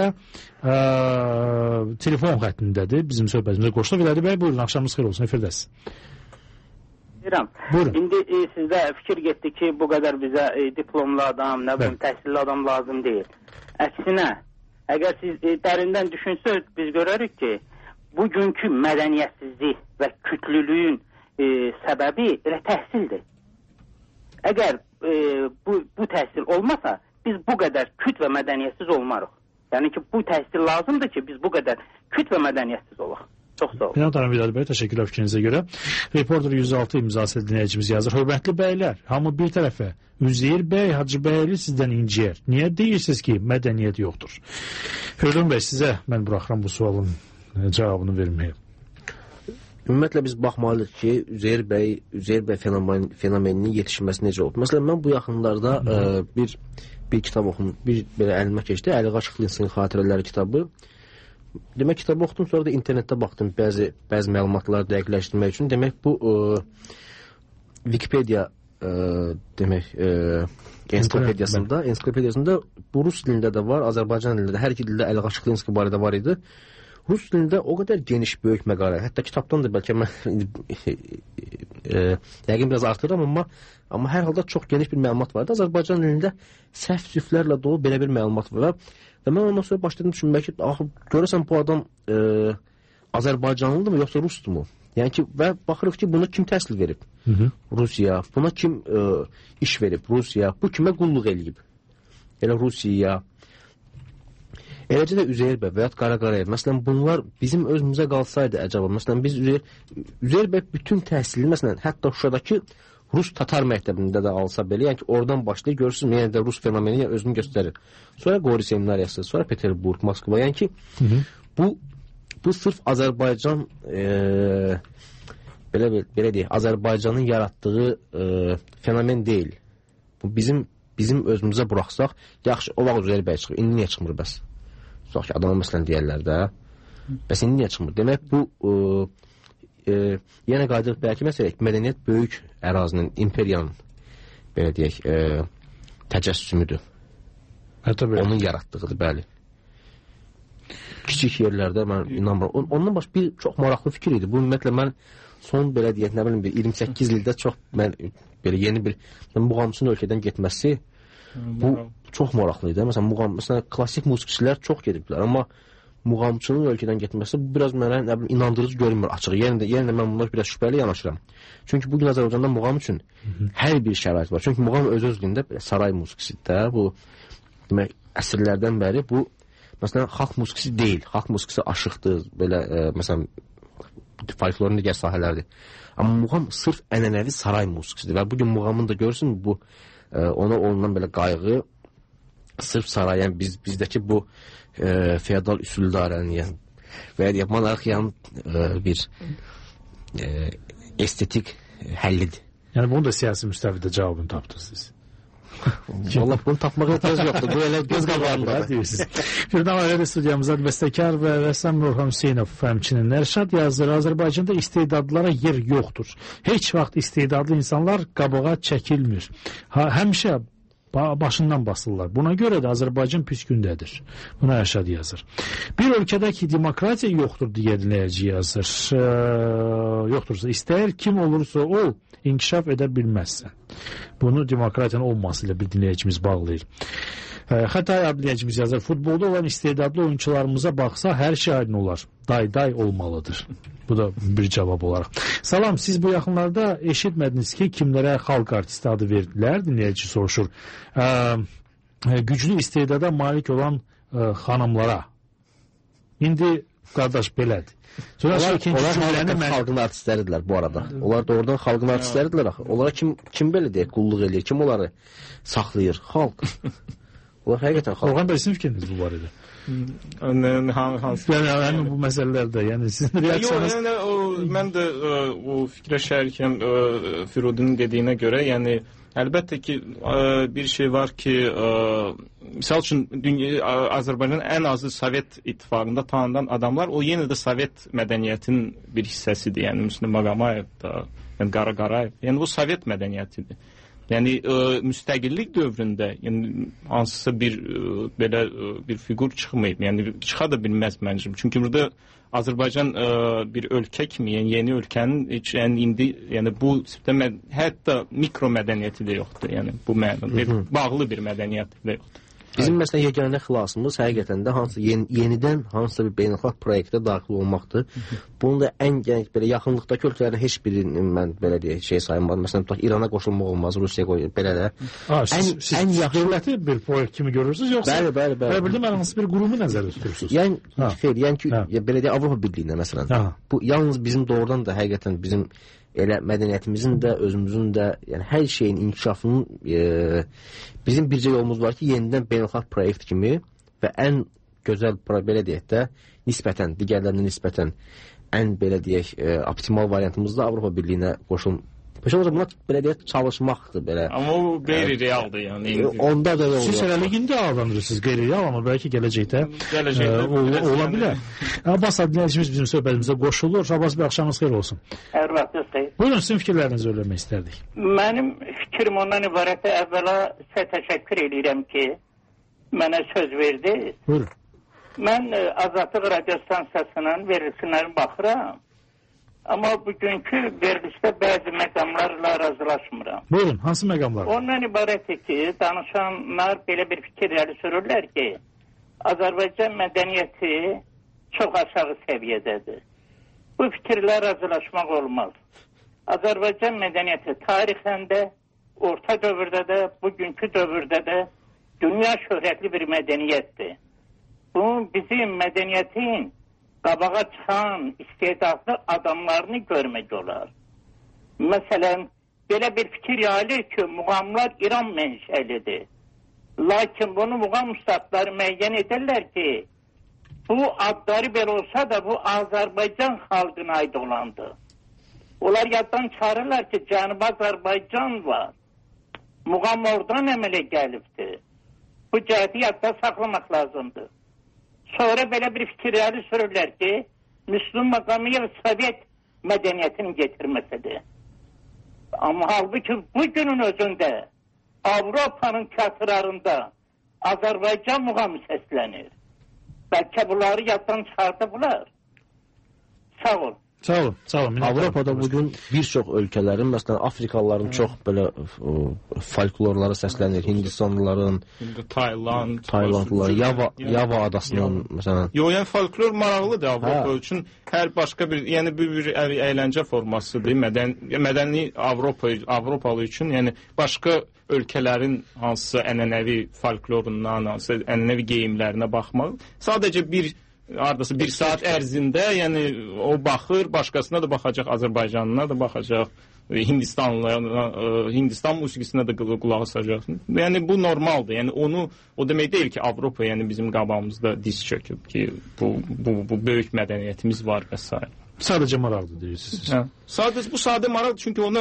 Speaker 6: telefon xəttindədir. Bizim söhbətimizə qoşulur. Vidadi bəy, buyurun, axşamınız xeyir olsun, efirdəsiz.
Speaker 10: Buyurun. İndi sizdə fikir getdi ki, bu qədər bizə diplomlu adam, nə bilim, təhsilli adam lazım deyil. Əksinə, əgər siz dərindən düşünsəz, biz görərik ki, bugünkü mədəniyyətsizlik və kütlülüyün səbəbi elə təhsildir. Əgər bu təhsil olmasa, biz bu qədər küt və mədəniyyətsiz olmarıq. Yəni ki, bu təhsil lazımdır ki, biz bu qədər küt və mədəniyyətsiz olaq. Çox sağ olun.
Speaker 6: Binantaran Vidadi bəy, təşəkkürlər fikrinizə görə. Reporter 106 imzasıyla dinləyicimiz yazır. Hörmətli bəylər, hamı bir tərəfə. Üzeyir bəy, Hacı bəyli sizdən inciyər. Niyə deyirsiniz ki, mədəniyyət yoxdur? Ferdinand bəy, sizə mən buraxıram bu sualın cavabını verməyə.
Speaker 7: Ümumiyyətlə biz baxmalıyıq ki, Üzeyir bəy fenomeninin yetişməsi necə oldu. Məsələn, mən bu yaxınlarda bir kitab oxudum, belə əlimə keçdi, Əli Qaşıqlinsin xatirələri kitabı. Demək, kitabı oxudum, sonra da internetdə baxdım bəzi məlumatları dəqiqləşdirmək üçün. Demək, bu Wikipedia ensiklopediyasında bu rus dilində də var, Azərbaycan dilində də, hər iki dildə Əli Qaşıqlinski barədə var idi. Rus dilində o qədər geniş, böyük məqalə. Hətta kitabdan da bəlkə mən yəqin biraz artırıram, amma hər halda çox geniş bir məlumat vardı. Azərbaycan dilində səhv süflərlə dolu belə bir məlumat var. Və mən ondan sonra başladım düşünmək ki, görəsən bu adam Azərbaycanlıdır mı, yoxsa rusdur mu? Yəni ki, və baxırıq ki, buna kim təhsil verib? Rusiya. Buna kim iş verib? Rusiya. Bu kimə qulluq eləyib? Elə Rusiya. Eləcə də Üzeyir bəy və ya Qaraqarayev. Məsələn, bunlar bizim özümüzə qalsaydı əcaba. Məsələn, biz Üzeyir bəy bütün təhsilini, məsələn, hətta Şuşadakı Rus-Tatar məktəbində də alsa belə, yəni ki, oradan başlayır, görürsünüz, yəni də Rus fenomeni özünü göstərir. Sonra Qori seminariyası, sonra Peterburg, Moskva. Yəni ki, bu sırf Azərbaycan belə deyək, Azərbaycanın yaratdığı fenomen deyil. Bu bizim özümüzə buraxsaq, yaxşı, o vaxt Üzeyir bəy çıxır. İndi niyə çıxmır bəs? Tutaq ki, adama məsələn deyərlər də. Bəs indi niyə çıxmır? Demək, bu yenə qayıdırıq bəlkə məsələk, mədəniyyət böyük ərazinin, imperiyanın, belə deyək, təcəssümüdür. Onun yaratdığıdır, bəli. Kiçik yerlərdə mən inanmıram. Ondan başqa bir çox maraqlı fikir idi. Bu, ümumiyyətlə, mən son, belə deyək, nə bilim, 28 ildə çox, mən belə yeni bir muğamçının ölkədən getməsi, bu çox maraqlı idi. Məsələn, klassik musiqiçilər çox gediblər, amma muğamçının ölkədən getməsi bu biraz mənə inandırıcı görünmür açıq. Yenə də mən bunlar biraz şübhəli yanaşıram. Çünki bugün Azərbaycanda muğam üçün hər bir şərait var. Çünki muğam öz-özlüyündə saray musiqisidir də. Bu, demək, əsrlərdən bəri bu, məsələn, xalq musiqisi deyil. Xalq musiqisi aşıqdır, belə, məsələn, folklorun digər sahələrdir. Amma muğam sırf ənənəvi saray musiqisidir. Və bugün muğamın da görürsün, bu, ona olunan belə qayğı sırf saray, yəni bizdəki bu feodal üsuldarənin və ya monarxiyanın bir estetik həllidir.
Speaker 6: Yəni bunu da siyasi müstəvidə cavabını tapdınız siz.
Speaker 7: Vallahi bunu tapmağa etiraz yoxdur. Bu elə göz qabağındadır
Speaker 6: deyirsiniz. Birdən ailə studiyamızda bəstəkar və rəssam Orxan Hüseynov həmçinin Ərşad yazır. Azərbaycanda istedadlılara yer yoxdur. Heç vaxt istedadlı insanlar qabağa çəkilmir. Həmişə başından basırlar. Buna görə də Azərbaycan püskündədir. Buna Ərşad yazır. Bir ölkədə ki demokratiya yoxdur deyə dinləyici yazır. Yoxdursa istəyir kim olursa ol inkişaf edə bilməzsən. Bunu demokratiyanın olması ilə bir dinləyicimiz bağlayır. Xətay dinləyicimiz yazır. Futbolda olan istedadlı oyuncularımıza baxsa hər şey aydın olar. Day olmalıdır. Bu da bir cavab olaraq. Salam, siz bu yaxınlarda eşitmədiniz ki, kimlərə xalq artisti adı verdilər? Dinləyici soruşur. Güclü istedada malik olan xanımlara. İndi qardaş belədir.
Speaker 7: Onlar xalqın artistləridirlər bu arada. Onlar doğrudan xalqın artistləridirlər axı. Onlara kim belə deyək, qulluq eləyir, kim onları saxlayır? Xalq. Onlar həqiqətən xalq.
Speaker 6: Orxan bəy, sizin fikriniz bu barədə? Yəni bu məsələlərdə, yəni sizin reaksiyanız...
Speaker 8: Mən də o fikrə şərikəm Firudun dediyinə görə, yəni əlbəttə ki, bir şey var ki, misal üçün Azərbaycanın ən azı Sovet İttifaqında tanınan adamlar, o yenə də Sovet mədəniyyətin bir hissəsidir. Yəni Müslüm Maqamayev da, yəni Qara Qarayev. Yəni bu Sovet mədəniyyətidir. Yəni müstəqillik dövründə yəni hansısa bir belə bir fiqur çıxmayıb. Yəni çıxa da bilməz məncə. Çünki burada Azərbaycan bir ölkə kimi, yəni yeni ölkənin yəni indi yəni bu hətta mikro mədəniyyəti də yoxdur. Yəni bu mənada bağlı bir mədəniyyət də yoxdur.
Speaker 7: Bizim məsələn yeganə xilasımız həqiqətən də yenidən hansısa bir beynəlxalq proyektə daxil olmaqdır. Bunun da ən belə yaxınlıqdakı ölkələrin heç birini mən belə deyək şey saymadım. Məsələn tutaq İrana qoşulmaq olmaz, Rusiyaya qoyulur belə də.
Speaker 6: Ən yaxınlıqlı bir proyekt kimi görürsüz yoxsa?
Speaker 7: Bəli.
Speaker 6: Bildim mən hansı bir qurumu nəzərdə tutursunuz?
Speaker 7: Yəni ki, belə deyək Avropa Birliyində məsələn. Bu yalnız bizim doğrudan da həqiqətən bizim elə mədəniyyətimizin də, özümüzün də, yəni hər şeyin inkişafının bizim bircə yolumuz var ki, yenidən beynəlxalq proyekt kimi və ən gözəl, belə deyək də, nisbətən, digərlərinə nisbətən ən, belə deyək, optimal variantımız da Avropa Birliyinə qoşulmaq. Buna belə deyək, çalışmaqdır belə.
Speaker 8: Amma o qeyri-realdır, yəni.
Speaker 7: Onda da
Speaker 6: siz hələlik indi davranırsınız qeyri-real, amma bəlkə gələcəkdə ola bilər. Abbas dinləyicimiz bizim söhbətimizə qoşulur. Abbas bəy, axşamınız xeyir olsun.
Speaker 10: Hər vaxtınız xeyir.
Speaker 6: Buyurun, sizin fikirlərinizi öyrənmək istərdik.
Speaker 10: Mənim fikrim ondan ibarət, əvvəla sizə təşəkkür edirəm ki, mənə söz verdi.
Speaker 6: Buyurun.
Speaker 10: Mən Azadlıq Radio Stansiyasının verilişlərinə baxıram. Amma bugünkü verilişdə bəzi məqamlarla razılaşmıram.
Speaker 6: Buyurun, hansı məqamlar?
Speaker 10: Ondan ibarətdir ki, danışanlar belə bir fikir irəli sürürlər ki, Azərbaycan mədəniyyəti çox aşağı səviyyədədir. Bu fikirlə razılaşmaq olmaz. Azərbaycan mədəniyyəti tarixən də, orta dövrdə də, bugünkü dövrdə də dünya şöhrətli bir mədəniyyətdir. Bu bizim mədəniyyətin qabağa çıxan istedadlı adamlarını görmək olar. Məsələn, belə bir fikir yayılır ki, muğamlar İran mənşəlidir. Lakin bunu muğam ustadları müəyyən edirlər ki, bu adları belə olsa da bu Azərbaycan xalqına aid olandır. Onlar yaddan çıxarırlar ki, Cənubi Azərbaycan var. Muğam oradan əmələ gəlibdir. Bu cəhəti yadda saxlamaq lazımdır. Sonra belə bir fikirləri sürürlər ki, Müslüm Maqamayev Sovet mədəniyyətini getirməsidir. Amma halbuki bugünün özündə Avropanın teatrlarında Azərbaycan muğamı səslənir. Bəlkə bunları yaddan çıxardıblar. Sağ ol.
Speaker 6: Sağ olun.
Speaker 7: Avropada bugün bir çox ölkələrin, məsələn, Afrikalıların çox belə folklorları səslənir. Hindistanlıların, Taylandlıların, Yava adasının, məsələn.
Speaker 8: Yəni folklor maraqlıdır Avropa üçün. Hər başqa bir, yəni bir əyləncə formasıdır. Mədəni Avropalı üçün, yəni başqa ölkələrin hansısa ənənəvi folklorundan, hansısa ənənəvi geyimlərinə baxmaq. Sadəcə hardasa bir saat ərzində, yəni o baxır, başqasına da baxacaq, Azərbaycanına da baxacaq, Hindistan musiqisinə də qulaq asacaq. Yəni bu normaldır. Yəni o demək deyil ki, Avropa yəni bizim qabağımızda diz çöküb ki, bu böyük mədəniyyətimiz var və s.
Speaker 6: Sadəcə maraqdır deyirsiniz.
Speaker 8: Bu sadə maraqdır, çünki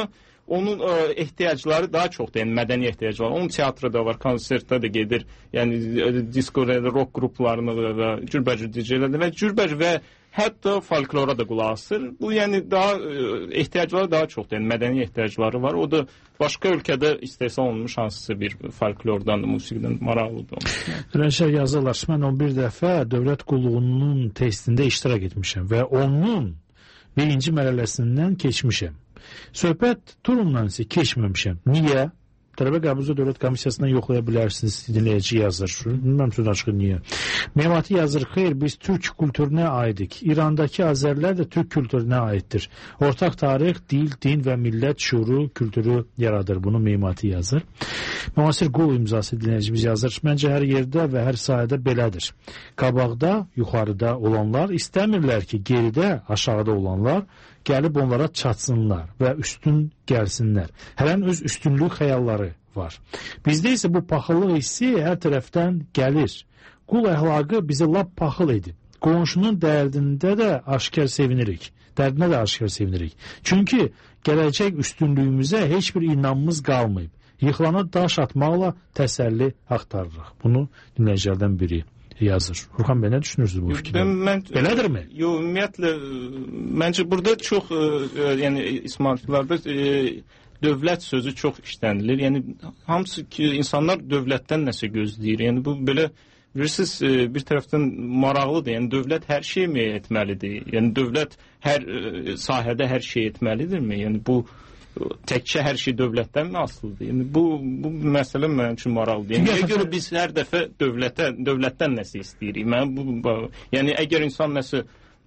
Speaker 8: onun ehtiyacları daha çoxdur, yəni mədəni ehtiyacları. Onun teatrda var, konsertdə də gedir, yəni disko, rock qruplarını və cürbəcür DJ-lərdə və cürbəcür və hətta folklora da qulaq asır. Bu, yəni daha ehtiyacları daha çoxdur, yəni mədəni ehtiyacları var. O da başqa ölkədə istehsal olunmuş hansısa bir folklordan, musiqidən maraqlıdır.
Speaker 6: Rənşər yazırlar, mən 11 dəfə dövlət qulluğunun testində iştirak etmişəm və onun birinci mərhələsindən keçmişəm. Söhbət turumdan isə keçməmişəm. Niyə? Tələbə qəbul dövlət komissiyasından yoxlaya bilərsiniz, dinləyici yazır. Bilməm söz açıq niyə. Memati yazır, xeyr, biz türk kültürünə aidik. İrandakı Azərlər də türk kültürünə aiddir. Ortaq tarix, dil, din və millət şuuru, kültürü yaradır. Bunu Memati yazır. Müasir Qul imzası dinləyicimiz yazır. Məncə hər yerdə və hər sahədə belədir. Qabaqda, yuxarıda olanlar istəmirlər ki, geridə, aşağıda olanlar gəlib onlara çatsınlar və üstün gəlsinlər. Hələn öz üstünlük xəyalları var. Bizdə isə bu paxıllıq hissi hər tərəfdən gəlir. Qul əhlaqı bizi lap paxıl edib. Qonşunun dərdində də aşkar sevinirik. Dərdinə də aşkar sevinirik. Çünki gələcək üstünlüyümüzə heç bir inamımız qalmayıb. Yıxılana daş atmaqla təsəlli axtarırıq. Bunu dinləyicilərdən biri yazır. Furqan bəy, nə düşünürsünüz bu fikirdə? Belədirmi?
Speaker 8: Yox, ümumiyyətlə, məncə burada çox, yəni İsmailçilərdə dövlət sözü çox işlənilir. Yəni, hamısı ki, insanlar dövlətdən nəsə gözləyir. Yəni, bu belə, bilirsiniz, bir tərəfdən maraqlıdır. Yəni, dövlət hər şey mi etməlidir? Yəni, dövlət hər sahədə hər şey etməlidirmi? Yəni, bu təkcə hər şey dövlətdən mi asılıdır? Yəni, bu məsələ mənim üçün maraqlıdır. Yəni, nəyə görə biz hər dəfə dövlətdən nəsə istəyirik? Yəni, əgər insan nəsə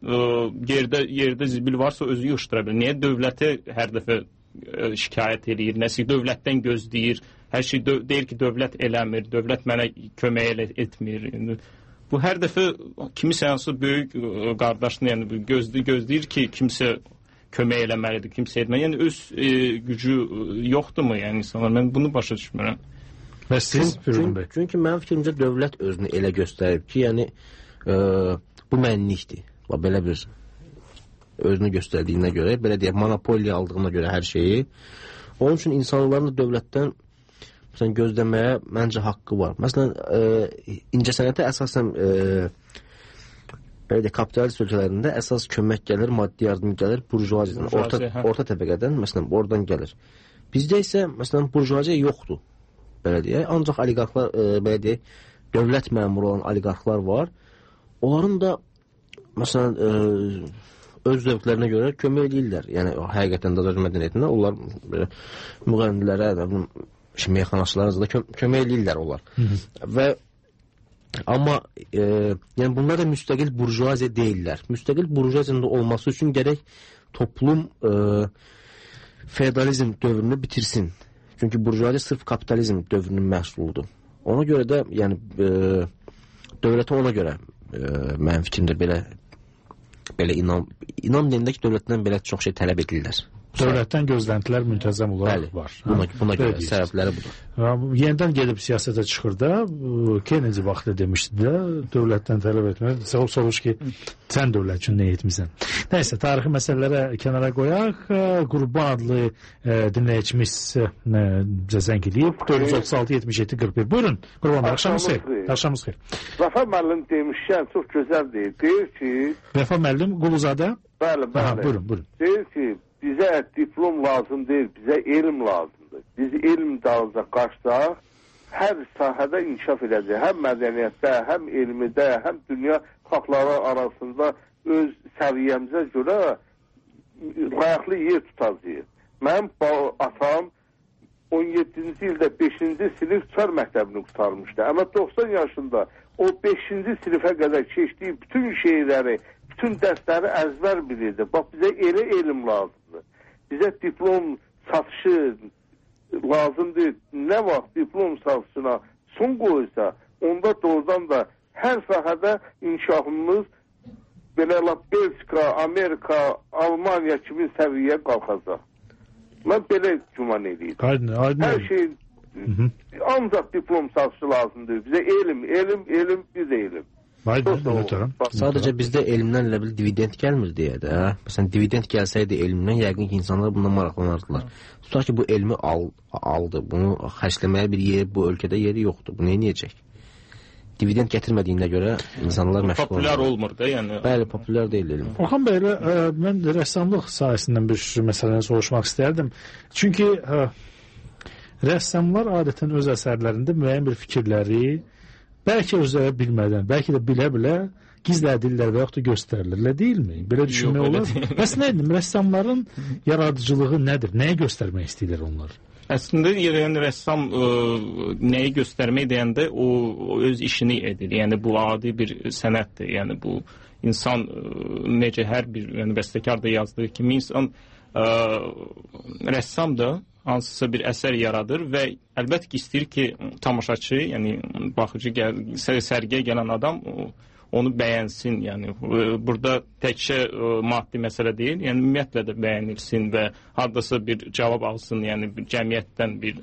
Speaker 8: yerdə zibil varsa özü yığışdıra bilir. Niyə dövlətə hər dəfə şikayət edir, nəsə dövlətdən gözləyir, hər şey deyir ki, dövlət eləmir, dövlət mənə kömək etmir. Yəni, bu hər dəfə kimisə hansı böyük qardaşını yəni, gözləyir ki, kimsə kömək eləməlidir, kimsə etməli. Yəni, öz gücü yoxdurmu? Yəni, insanlar, mən bunu başa düşmürəm.
Speaker 6: Və siz, Fürqün bəy?
Speaker 7: Çünki mənim fikrimcə dövlət özünü elə göstərib ki, yəni, bu mənlikdir. Belə bir özünü göstərdiyinə görə, belə deyək, monopoliya aldığına görə hər şeyi. Onun üçün insanların da dövlətdən məsələn, gözləməyə məncə haqqı var. Məsələn, incəsənətə əsasən belə deyək, kapitalist ölkələrində əsas kömək gəlir, maddi yardım gəlir burjuaziyadan, orta təbəqədən, məsələn, oradan gəlir. Bizdə isə, məsələn, burjuaziya yoxdur, belə deyək, ancaq oliqarxlar, belə deyək, dövlət məmuru olan oliqarxlar var. Onların da, məsələn, öz zövqlərinə görə kömək edirlər. Yəni, həqiqətən də öz mədəniyyətində onlar müğənnilərə, meyxanaçılara da kömək edirlər onlar. Və amma yəni bunlar da müstəqil burjuaziya deyirlər. Müstəqil burjuaziyanın da olması üçün gərək toplum feodalizm dövrünü bitirsin. Çünki burjuaziya sırf kapitalizm dövrünün məhsuludur. Ona görə də yəni dövlətə ona görə mənim fikrimdə belə inam deyəndə ki, dövlətdən belə çox şey tələb edirlər.
Speaker 6: Dövlətdən gözləntilər müntəzəm olaraq var.
Speaker 7: Buna görə səbəbləri budur.
Speaker 6: Yenidən gedib siyasətə çıxır da, Kennedy vaxtı demişdi də, dövlətdən tələb etmək. Soruş ki, sən dövlət üçün nə etmirsən? Nəysə, tarixi məsələlərə kənara qoyaq. Qurban adlı dinləyicimiz bizə zəng edib. 436-77-41. Buyurun, Qurban, axşamınız xeyir. Axşamınız xeyir.
Speaker 11: Vəfa müəllim demişkən, çox gözəl deyir. Deyir ki...
Speaker 6: Vəfa müəllim, Quluzadə?
Speaker 11: Bəli.
Speaker 6: Buyurun.
Speaker 11: Deyir ki, bizə diplom lazım deyil, bizə elm lazımdır. Biz elm dalınca qaçsaq, hər sahədə inkişaf edəcək. Həm mədəniyyətdə, həm elmidə, həm dünya xalqları arasında öz səviyyəmizə görə layıqlı yer tutacağıq. Mənim atam 17-ci ildə 5-ci sinif çar məktəbini qurtarmışdı. Amma 90 yaşında o 5-ci sinifə qədər keçdiyi bütün şeyləri, bütün dərsləri əzbər bilirdi. Bax, bizə elə elm lazımdır. Bizə diplom satışı lazımdır. Nə vaxt diplom satışına son qoysa, onda doğrudan da hər sahədə inkişafımız belə Belçika, Amerika, Almaniya kimi səviyyə qalxacaq. Mən belə güman edirəm. Hər şey ancaq diplom satışı lazımdır. Bizə elm, bir də elm.
Speaker 7: Sadəcə bizdə elmdən elə bil dividend gəlmir deyə də. Məsələn, dividend gəlsəydi elmdən, yəqin ki, insanlar bundan maraqlanardılar. Tutaq ki, bu elmi aldı, bunu xərcləməyə bir yer, bu ölkədə yeri yoxdur. Bu nə edəcək? Dividend gətirmədiyinə görə insanlar məşğul olur.
Speaker 8: Populyar olmur da, yəni.
Speaker 7: Bəli, populyar deyil elm.
Speaker 6: Orxan bəy, mən rəssamlıq sahəsindən bir məsələni soruşmaq istərdim. Çünki rəssamlar adətən öz əsərlərində müəyyən bir fikirləri bəlkə özləri bilmədən, bəlkə də bilə-bilə gizlədirlər və yaxud da göstərirlər, deyilmi? Belə düşünmək olar. Bəs nə edim? Rəssamların yaradıcılığı nədir? Nəyə göstərmək istəyirlər onlar?
Speaker 8: Əslində, yəni rəssam nəyi göstərmək deyəndə o öz işini edir. Yəni bu adi bir sənətdir. Yəni bu insan necə hər bir bəstəkar da yazdığı kimi insan rəssam da hansısa bir əsər yaradır və əlbəttə ki, istəyir ki, tamaşaçı, yəni baxıcı, sərgiyə gələn adam onu bəyənsin. Yəni burada təkcə maddi məsələ deyil, yəni ümumiyyətlə də bəyənilsin və hardasa bir cavab alsın, yəni bir cəmiyyətdən bir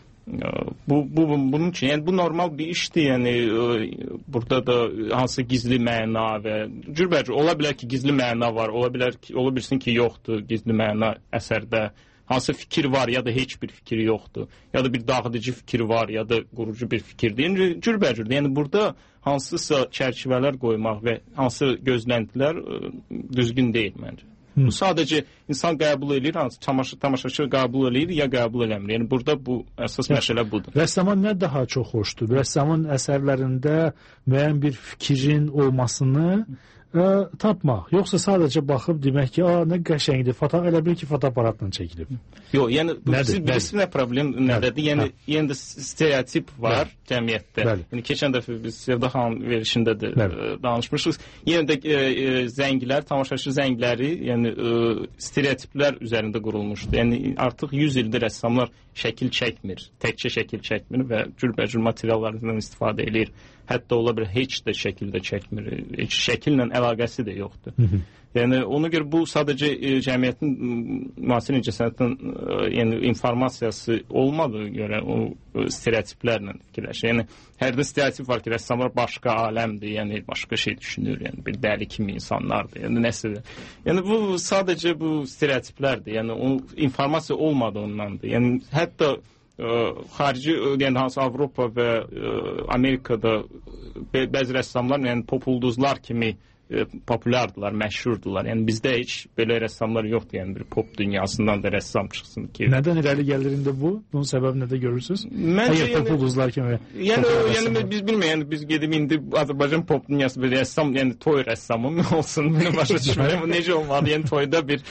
Speaker 8: bunun üçün, yəni bu normal bir işdir. Yəni burada da hansı gizli məna və cürbəcür ola bilər ki, gizli məna var, ola bilsin ki, yoxdur gizli məna əsərdə. Hansı fikir var ya da heç bir fikir yoxdur. Ya da bir dağıdıcı fikir var ya da qurucu bir fikirdir. Yəni cürbəcürdir. Yəni burada hansısa çərçivələr qoymaq və hansı gözləntilər düzgün deyil məncə. Bu sadəcə insan qəbul edir, tamaşaçı qəbul edir ya qəbul eləmir. Yəni burada bu əsas məsələ budur.
Speaker 6: Rəssama nə daha çox xoşdur? Rəssamın əsərlərində müəyyən bir fikrin olmasını tapmaq, yoxsa sadəcə baxıb demək ki, nə qəşəngdir, elə bil ki, fotoaparatla çəkilib.
Speaker 8: Yox, yəni birisi nə problem nədədir? Yəni də stereotip var cəmiyyətdə. Yəni keçən dəfə biz Sevda xanım verişində də danışmışıq. Yenə də zənglər, tamaşaçı zəngləri, yəni stereotiplər üzərində qurulmuşdur. Yəni artıq 100 ildir rəssamlar şəkil çəkmir, təkcə şəkil çəkmir və cürbəcür materiallarından istifadə edir. Hətta ola bilər heç də şəkildə çəkmir, heç şəkillə əlaqəsi də yoxdur. Yəni ona görə bu sadəcə cəmiyyətin müasir incəsənətin yəni informasiyası olmadığı görə o stereotiplərlə fikirləşir. Yəni hərdə stereotip var ki, rəssamlar başqa aləmdir, yəni başqa şey düşünür, yəni bir dəli kimi insanlardır, yəni nəsədir. Yəni bu sadəcə bu stereotiplərdir. Yəni o informasiya olmadığındandır. Yəni hətta xarici, yəni hansı Avropa və Amerikada bəzi rəssamlar, yəni pop ulduzlar kimi populyardılar, məşhurdular. Yəni bizdə heç belə rəssamlar yoxdur. Yəni bir pop dünyasından da rəssam çıxsın ki.
Speaker 6: Nədən irəli gəlir indi bu? Bunun səbəbi nədə görürsünüz?
Speaker 8: Məncə
Speaker 6: pop ulduzlar kimi.
Speaker 8: Yəni biz bilmirik, yəni biz gedib indi Azərbaycan pop dünyası bir rəssam, yəni toy rəssamı olsun. Mən başa düşmürəm bu necə olmalı? Yəni toyda bir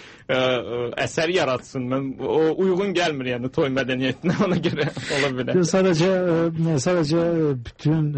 Speaker 8: əsər yaratsın. Mən o uyğun gəlmir, yəni toy mədəniyyətinə, ona görə ola bilər.
Speaker 6: Sadəcə bütün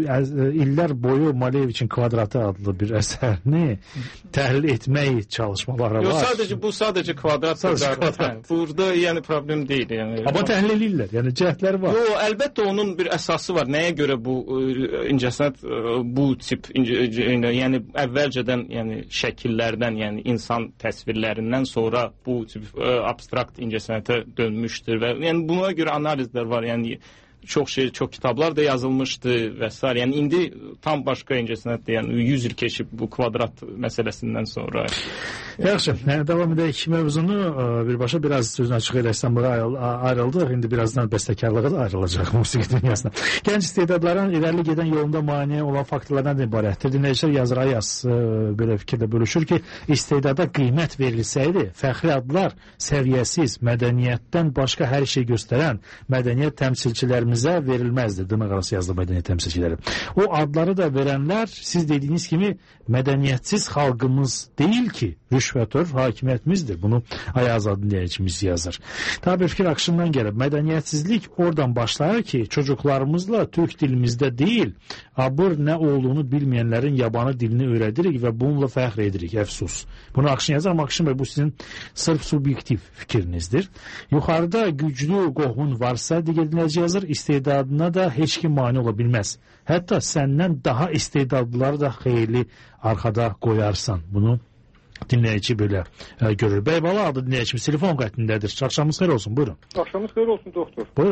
Speaker 6: illər boyu Maleyeviçin Kvadratı adlı bir əsərini təhlil etmək çalışmaları var.
Speaker 8: Yox, bu sadəcə kvadrat. Burada yəni problem deyil. Yəni.
Speaker 6: Amma təhlil edirlər, yəni cəhdləri var.
Speaker 8: Yox, əlbəttə onun bir əsası var. Nəyə görə bu incəsənət bu tip yəni əvvəlcədən yəni şəkillərdən, yəni insan təsvirlərindən sonra bu tip abstrakt incəsənətə dönmüşdür və yəni buna görə analizlər var. Yəni çox kitablar da yazılmışdı və s. Yəni indi tam başqa incəsənətdir. Yəni 100 il keçib bu kvadrat məsələsindən sonra.
Speaker 6: Yaxşı, davam edək mövzunu birbaşa biraz sözünü açıq rəssamlığa ayrıldıq. İndi birazdan bəstəkarlığa da ayrılacaq musiqi dünyasına. Gənc istedadların irəli gedən yolunda maneə olan faktorlardan ibarətdir. Dinləyicilər yazır Ayas belə fikirdə bölüşür ki, istedada qiymət verilsəydi, fəxri adlar səviyyəsiz, mədəniyyətdən başqa hər şey göstərən mədəniyyət təmsilçilərimizə verilməzdi. Dırnaq arası yazdı mədəniyyət təmsilçiləri. O adları da verənlər siz dediyiniz kimi mədəniyyətsiz xalqımız deyil ki, rüşvətör hakimiyyətimizdir. Bunu Ayaz adlı dinləyicimiz yazır. Daha bir fikir akışından gəlib. Mədəniyyətsizlik oradan başlayır ki, çocuklarımızla türk dilimizdə deyil, abır nə olduğunu bilməyənlərin yabanı dilini öyrədirik və bununla fəxr edirik. Əfsus. Bunu akışın yazar, amma akışın bu sizin sırf subyektiv fikrinizdir. Yuxarıda güclü qohumun varsa, digər dinləyici yazır, istedadına da heç kim mane ola bilməz. Hətta səndən daha istedadlıları da xeyli arxada qoyarsan. Bunu dinləyici belə görür. Bəybala adlı dinləyicimiz telefon xəttindədir. Axşamınız xeyir olsun, buyurun.
Speaker 12: Axşamınız xeyir olsun, doktor.
Speaker 6: Buyurun.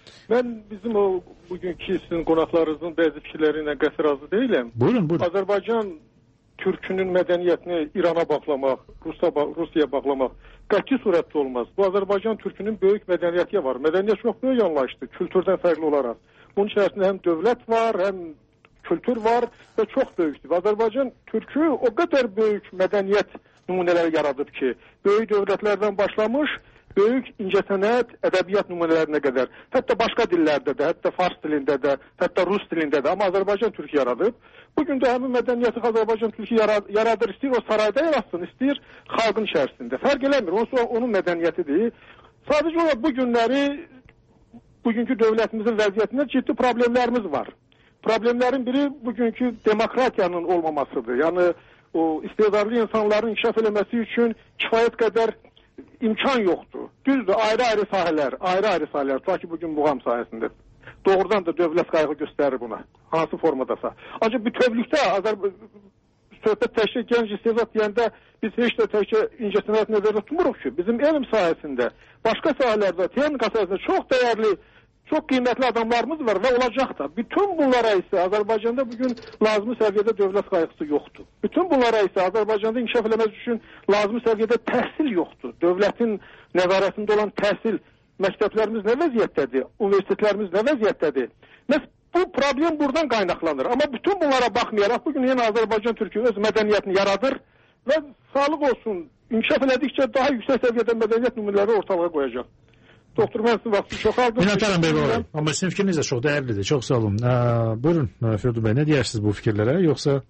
Speaker 12: Mən bizim o bugünkü sizin qonaqlarınızın bəzi fikirləri ilə qəti razı deyiləm.
Speaker 6: Buyurun.
Speaker 12: Azərbaycan türkünün mədəniyyətini İrana bağlamaq, Rusiyaya bağlamaq qəti surətdə olmaz. Bu Azərbaycan türkünün böyük mədəniyyəti var. Mədəniyyət çox böyük anlayışdır, kültürdən fərqli olaraq. Bunun içərisində həm dövlət var, həm kültür var və çox böyükdür. Azərbaycan türkü o qədər böyük mədəniyyət nümunələri yaradıb ki, böyük dövlətlərdən başlamış, böyük incəsənət, ədəbiyyat nümunələrinə qədər, hətta başqa dillərdə də, hətta fars dilində də, hətta rus dilində də, amma Azərbaycan türkü yaradıb. Bugün də həmin mədəniyyəti Azərbaycan türkü yaradır, istəyir o sarayda yaratsın, istəyir xalqın içərisində. Fərq eləmir, onun mədəniyyətidir. Sadəcə olaraq bu günləri, bugünkü dövlətimizin vəziyyətində ciddi problemlərimiz var. Problemlərin biri bugünkü demokratiyanın olmamasıdır. Yəni, o istedadlı insanların inkişaf eləməsi üçün kifayət qədər imkan yoxdur. Düzdür, ayrı-ayrı sahələr, ta ki bugün muğam sahəsində. Doğrudan da dövlət qayğı göstərir buna, hansı formadasa. Ancaq bütövlükdə söhbət təkcə gənc istedad deyəndə biz heç də təkcə incəsənət nəzərdə tutmuruq ki, bizim elm sahəsində, başqa sahələrdə, texnika sahəsində çox dəyərli, çox qiymətli adamlarımız var və olacaq da. Bütün bunlara isə Azərbaycanda bugün lazımi səviyyədə dövlət qayğısı yoxdur. Bütün bunlara isə Azərbaycanda inkişaf eləməsi üçün lazımi səviyyədə təhsil yoxdur. Dövlətin nəzarətində olan təhsil, məktəblərimiz nə vəziyyətdədir, universitetlərimiz nə vəziyyətdədir. Bu problem buradan qaynaqlanır. Amma bütün bunlara baxmayaraq bugün yenə Azərbaycan türkü öz mədəniyyətini yaradır və sağlıq olsun, inkişaf elədikcə daha yüksək səviyyədə mədəniyyət nümunələri ortalığa qoyacaq. Doktor, mən sizin vaxtı çox aldım.
Speaker 6: Minətlərim bəy, amma sizin fikriniz də çox dəyərlidir. Çox sağ olun. Buyurun, Firdu bəy, nə deyirsiniz bu fikirlərə? Yoxsa...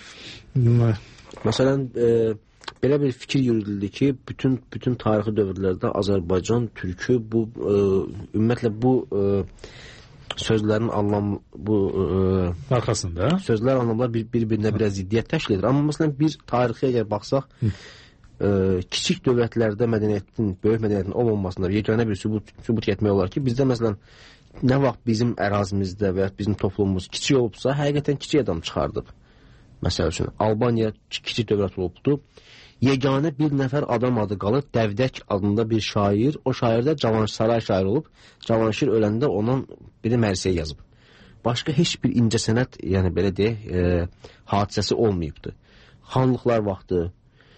Speaker 7: Məsələn, belə bir fikir yürüdüldü ki, bütün tarixi dövrlərdə Azərbaycan türkü ümumiyyətlə bu sözlərin
Speaker 6: arxasında
Speaker 7: sözlər anlamlar bir-birinə biraz ziddiyyət təşkil edir. Amma məsələn, bir tarixi əgər baxsaq, kiçik dövlətlərdə mədəniyyətin, böyük mədəniyyətin olmamasında yeganə bir sübut etmək olar ki, bizdə məsələn nə vaxt bizim ərazimizdə və ya bizim toplumumuz kiçik olubsa, həqiqətən kiçik adam çıxardıb. Məsəl üçün, Albaniya kiçik dövlət olubdur. Yeganə bir nəfər adam adı qalır, Dəvdək adında bir şair. O şair də Cavansaray şair olub. Cavanşir öləndə onun biri Mərsəyə yazıb. Başqa heç bir incəsənət, yəni belə deyək, hadisəsi olmayıbdır. Xanlıqlar vaxtı,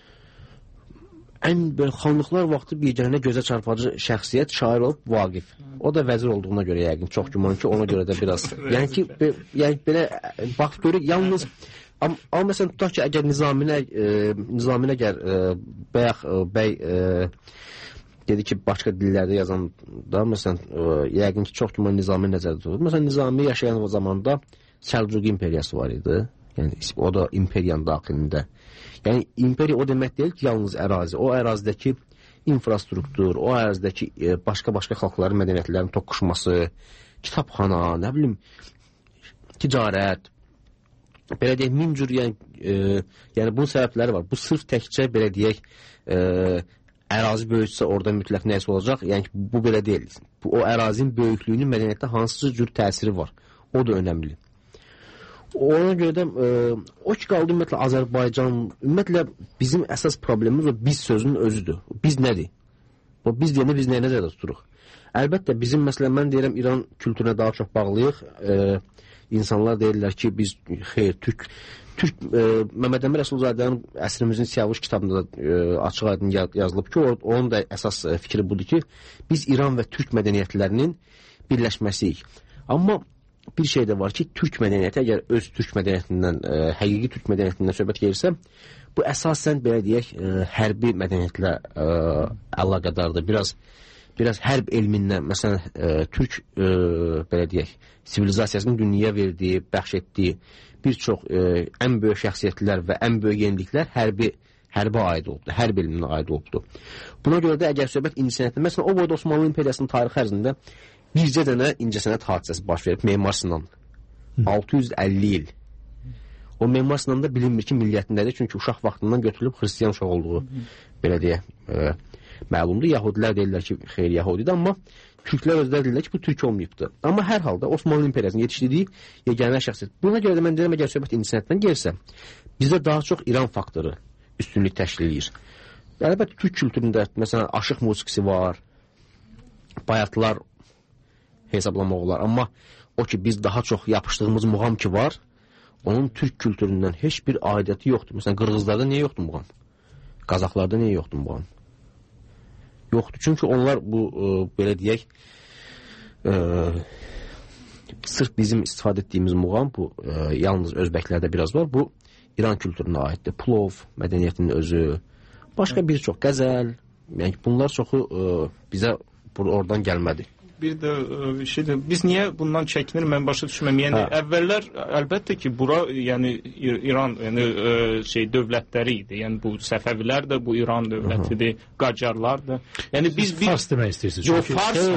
Speaker 7: xanlıqlar vaxtı bir yeganə gözə çarpıcı şəxsiyyət şair olub Vaqif. O da vəzir olduğuna görə yəqin, çox güman ki, ona görə də biraz. Yəni belə bax görək, yalnız amma məsələn tutaq ki, əgər Nizamin əgər bəy dedi ki, başqa dillərdə yazanda, məsələn, yəqin ki, çox güman Nizami nəzərdə tutulur. Məsələn, Nizami yaşayan o zamanda Səlcuq imperiyası var idi. Yəni, o da imperiyanın daxilində. Yəni, imperiya o demək deyil ki, yalnız ərazi. O ərazidəki infrastruktur, o ərazidəki başqa xalqların mədəniyyətlərinin toqquşması, kitabxana, nə bilim, ticarət, belə deyək, min cür, yəni bunun səbəbləri var. Bu sırf təkcə, belə deyək, ərazi böyüksə orada mütləq nəsə olacaq. Yəni ki, bu belə deyil. O ərazinin böyüklüyünün mədəniyyətdə hansısa cür təsiri var. O da önəmli. Ona görə də o ki qaldı ümumiyyətlə Azərbaycan, ümumiyyətlə bizim əsas problemimiz o biz sözünün özüdür. Biz nədir? O biz deyəndə biz nəyə nəzərdə tuturuq? Əlbəttə bizim məsələn mən deyirəm İran kültürünə daha çox bağlıyıq. İnsanlar deyirlər ki biz Türk Məhəmməd Əmin Rəsulzadənin Əsrimizin Siyavuş kitabında açıq aydın yazılıb ki, onun da əsas fikri budur ki, biz İran və Türk mədəniyyətlərinin birləşməsiyik. Amma bir şey də var ki, Türk mədəniyyəti əgər öz Türk mədəniyyətindən, həqiqi Türk mədəniyyətindən söhbət gəlirsə, bu əsasən belə deyək, hərbi mədəniyyətlə əlaqədardır. Biraz hərb elmindən, məsələn, Türk belə deyək, sivilizasiyasının dünyaya verdiyi, bəxş etdiyi bir çox ən böyük şəxsiyyətlər və ən böyük yeniliklər hərbə aid olubdur, hərb elminə aid olubdur. Buna görə də əgər söhbət incəsənətdə, məsələn, o boyda Osmanlı İmperiyasının tarixi ərzində bircə dənə incəsənət hadisəsi baş verib, Memar Sinan. 650 il. O Memar Sinan da bilinmir ki, milliyyətindədir, çünki uşaq vaxtından götürülüb xristiyan uşaq olduğu, belə deyək, məlumdur. Yahudilər deyirlər ki, xeyr, Yahudidir, amma Türklər özləri deyirlər ki, bu Türk olmayıbdır. Amma hər halda Osmanlı İmperiyasının yetişdirdiyi yeganə şəxsiyyət. Buna görə də mən deyirəm, əgər söhbət incəsənətdən gəlsə, bizdə daha çox İran faktoru üstünlük təşkil edir. Əlbəttə, Türk kültüründə, məsələn, aşıq musiqisi var, bayatlar hesablamaq olar. Amma o ki biz daha çox yapışdığımız muğam ki var, onun türk kültüründən heç bir aidiyyəti yoxdur. Məsələn, Qırğızlarda niyə yoxdur muğam? Qazaxlarda niyə yoxdur muğam? Yoxdur. Çünki onlar bu, belə deyək, sırf bizim istifadə etdiyimiz muğam, bu yalnız özbəklərdə biraz var, bu İran kültürünə aiddir. Plov mədəniyyətinin özü, başqa bir çox qəzəl, yəni bunlar çoxu bizə oradan gəlmədi.
Speaker 8: Bir də şeydir, biz niyə bundan çəkinir, mən başa düşməm. Yəni əvvəllər əlbəttə ki, bura yəni İran, yəni dövlətləri idi. Yəni bu Səfəvilər də bu İran dövlətidir, Qacarlar da. Yəni biz
Speaker 6: Fars demək istəyirsiniz.
Speaker 8: Yox,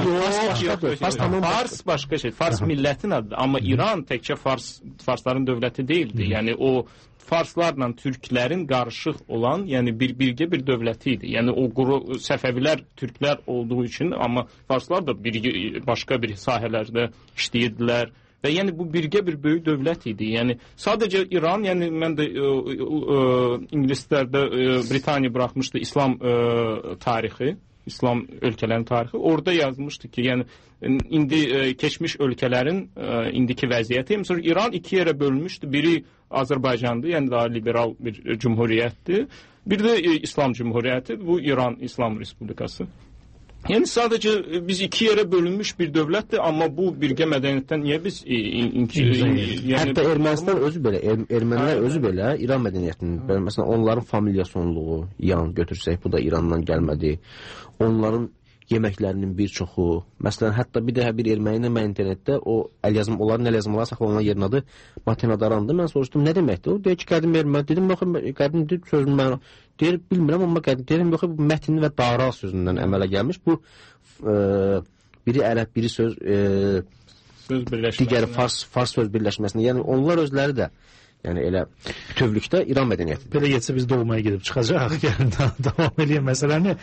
Speaker 8: Fars başqa şey. Fars millətin adıdır, amma İran təkcə Farsların dövləti deyildi. Yəni o Farslarla türklərin qarışıq olan, yəni birgə bir dövləti idi. Yəni o Səfəvilər türklər olduğu üçün, amma Farslar da başqa bir sahələrdə işləyirdilər və yəni bu birgə bir böyük dövlət idi. Yəni sadəcə İran, yəni mən də ingilislərdə Britaniya buraxmışdı İslam tarixi, İslam ölkələrinin tarixi. Orada yazmışdı ki, yəni indi keçmiş ölkələrin indiki vəziyyəti. Məsələn, İran iki yerə bölünmüşdü. Biri Azərbaycandır, yəni daha liberal bir cümhuriyyətdir. Bir də İslam Cümhuriyyəti, bu İran İslam Respublikası. Yəni sadəcə biz iki yerə bölünmüş bir dövlətdir, amma bu birgə mədəniyyətdən niyə biz
Speaker 7: hətta Ermənistan özü belə, ermənilər özü belə İran mədəniyyətinin, məsələn onların familiya sonluğu, yan götürsək, bu da İrandan gəlmədi. Onların yeməklərinin bir çoxu, məsələn, hətta bir daha bir erməni mən internetdə o onların əl yazmaları saxlanılan yerin adı Matenadarandır. Mən soruşdum, nə deməkdir? O deyir ki, qədim erməni. Dedim, yox, qədim sözünü mən deyir, bilmirəm, amma qədim deyirəm, yox, bu mətin və daral sözündən əmələ gəlmiş. Bu biri ərəb, biri söz digəri fars söz birləşməsində. Yəni onlar özləri də yəni elə bütövlükdə İran mədəniyyətidir.
Speaker 6: Belə getsə biz doğmaya gedib çıxacaq. Yəni davam eləyən məsələni.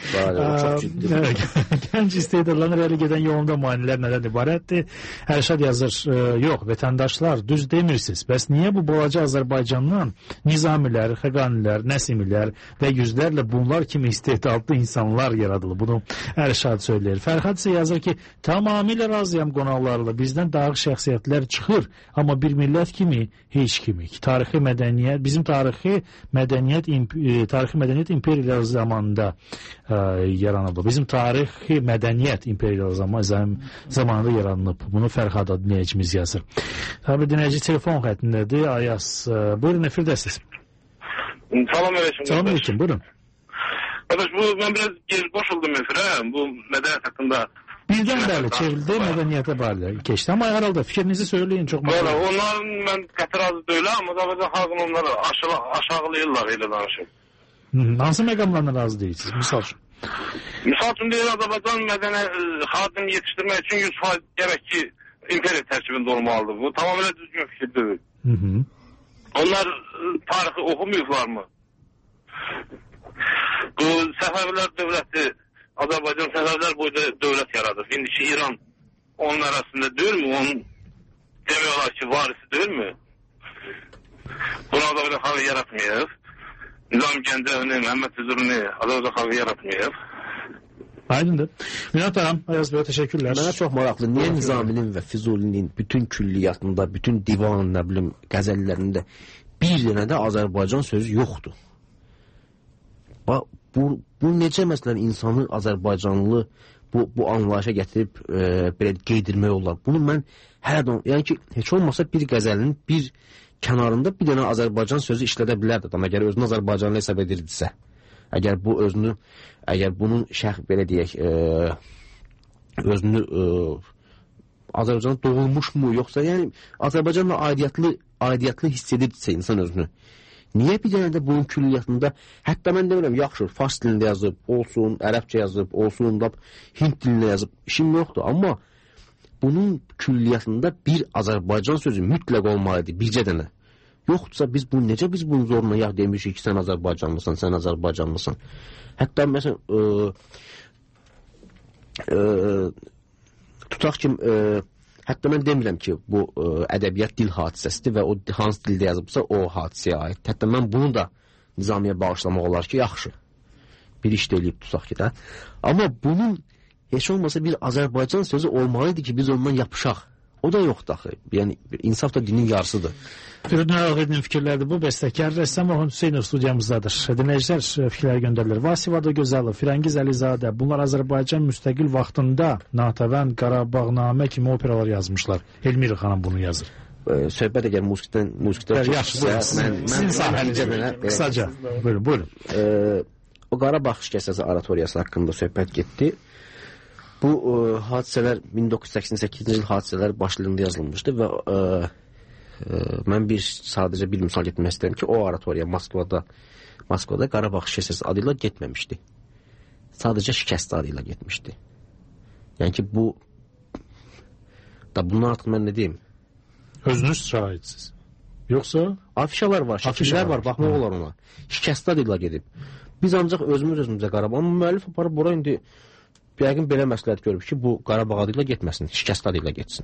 Speaker 6: Gənc istedadların irəli gedən yolunda maneələr nədən ibarətdir? Ərşad yazır, yox, vətəndaşlar düz demirsiniz. Bəs niyə bu balaca Azərbaycandan Nizamilər, Xəqanilər, Nəsimilər və yüzlərlə bunlar kimi istedadlı insanlar yaradılır? Bunu Ərşad söyləyir. Fərhad isə yazır ki, tamamilə razıyam qonaqlarla. Bizdən dağıq şəxsiyyətlər çıxır, amma bir millət kimi heç kimi. Tarixi mədəniyyət, bizim tarixi mədəniyyət imperiyalar zamanında yaranıb. Bizim tarixi mədəniyyət imperiyalar zamanında yaranıb. Bunu Fərhad adlı dinləyicimiz yazır. Tabii dinləyici telefon xəttindədir. Ayas, buyurun, efirdəsiz.
Speaker 13: Salam aleyküm.
Speaker 6: Salam aleyküm, buyurun.
Speaker 13: Qardaş, ben biraz boş oldum efendim. Bu mədəniyyət haqqında.
Speaker 6: Birdən bəli, çevrildi, mədəniyyətə barədə keçdi. Amma hər halda fikrinizi söyləyin, çox
Speaker 13: məqam. Onların mən qəti razı deyiləm, amma Azərbaycan xalqını onları aşağılayırlar, elə danışım.
Speaker 6: Hansı məqamlarına razı deyirsiniz, misal üçün?
Speaker 13: Misal üçün deyir, Azərbaycan mədəni xadim yetişdirmək üçün 100% gərək ki, imperiya tərkibində olmalıdır. Bu tamamilə düzgün fikir deyil. Onlar tarixi oxumayıblar mı? Bu Səfəvilər dövləti Azərbaycan Səfəvilər boyda dövlət yaradır. İndiki İran onun arasında deyilmi? Onun demək olar ki, varisi deyilmi? Bunu Azərbaycan xalqı yaratmayıb. Nizam Gəncəvini, Məhəmməd Füzulini Azərbaycan xalqı yaratmayıb.
Speaker 6: Aydındır. Münat Aram, Ayaz Bey, təşəkkürlər.
Speaker 7: Mənə çox maraqlı. Niyə Nizaminin və Füzulinin bütün külliyyatında, bütün divan, nə bilim, qəzəllərində bir dənə də Azərbaycan sözü yoxdur? Bu necə məsələn insanı Azərbaycanlı bu anlayışa gətirib belə qeydirmək olar? Bunu mən hələ də, yəni ki, heç olmasa bir qəzəlinin bir kənarında bir dənə Azərbaycan sözü işlədə bilərdi adam, əgər özünü Azərbaycanlı hesab edirdisə. Əgər bunun belə deyək, özünü Azərbaycanla doğulmuşmu, yoxsa yəni Azərbaycanla aidiyyatlı hiss edirdisə insan özünü. Niyə bir dənə də bunun külliyyatında, hətta mən demirəm, yaxşı, fars dilində yazıb, olsun, ərəbcə yazıb, olsun, Hind dilində yazıb, işim yoxdur. Amma bunun külliyyatında bir Azərbaycan sözü mütləq olmalıdır, bircə dənə. Yoxdursa, necə biz bunu zorla yağ demişik ki, sən Azərbaycanlısan, sən Azərbaycanlısan. Hətta, məsələn, tutaq ki, hətta mən demirəm ki, bu ədəbiyyat dil hadisəsidir və o hansı dildə yazıbsa o hadisəyə aid. Hətta mən bunu da Nizamiyə bağışlamaq olar ki, yaxşı. Bir iş deyilib tutaq ki də. Amma bunun heç olmasa bir Azərbaycan sözü olmalıydı ki, biz ondan yapışaq. O da yoxdur axı. Yəni insaf da dinin yarısıdır.
Speaker 6: Firidun Ağayev fikirlərdir bu. Bəstəkar rəssam Orxan Hüseynov studiyamızdadır. Dinləyicilər fikirləri göndərilir. Vasif Adagözəlov, Firəngiz Əlizadə, bunlar Azərbaycan müstəqil vaxtında Natəvən, Qarabağnamə kimi operalar yazmışlar. Elmira xanım bunu yazır.
Speaker 7: Söhbət əgər musiqidə
Speaker 6: sizin sahənizdə qısaca. Buyurun.
Speaker 7: O Qarabağ şikəstəsi oratoriyası haqqında söhbət getdi. Bu hadisələr 1988-ci il hadisələr başlığında yazılmışdı və mən sadəcə bir misal getmək istəyirəm ki, o oratoriya Moskvada Qarabağ şikəstəsi adıyla getməmişdi. Sadəcə şikəstə adıyla getmişdi. Yəni ki, bundan artıq mən nə deyim?
Speaker 6: Özünüz şahidsiniz. Yoxsa?
Speaker 7: Afişalar var, şəkillər var, baxmaq olar ona. Şikəstə adıyla gedib. Biz ancaq özümüzə Qarabağ, amma müəllif aparıb bura indi yəqin belə məsləhət görüb ki, bu Qarabağ adıyla getməsin, şikəstə adıyla getsin.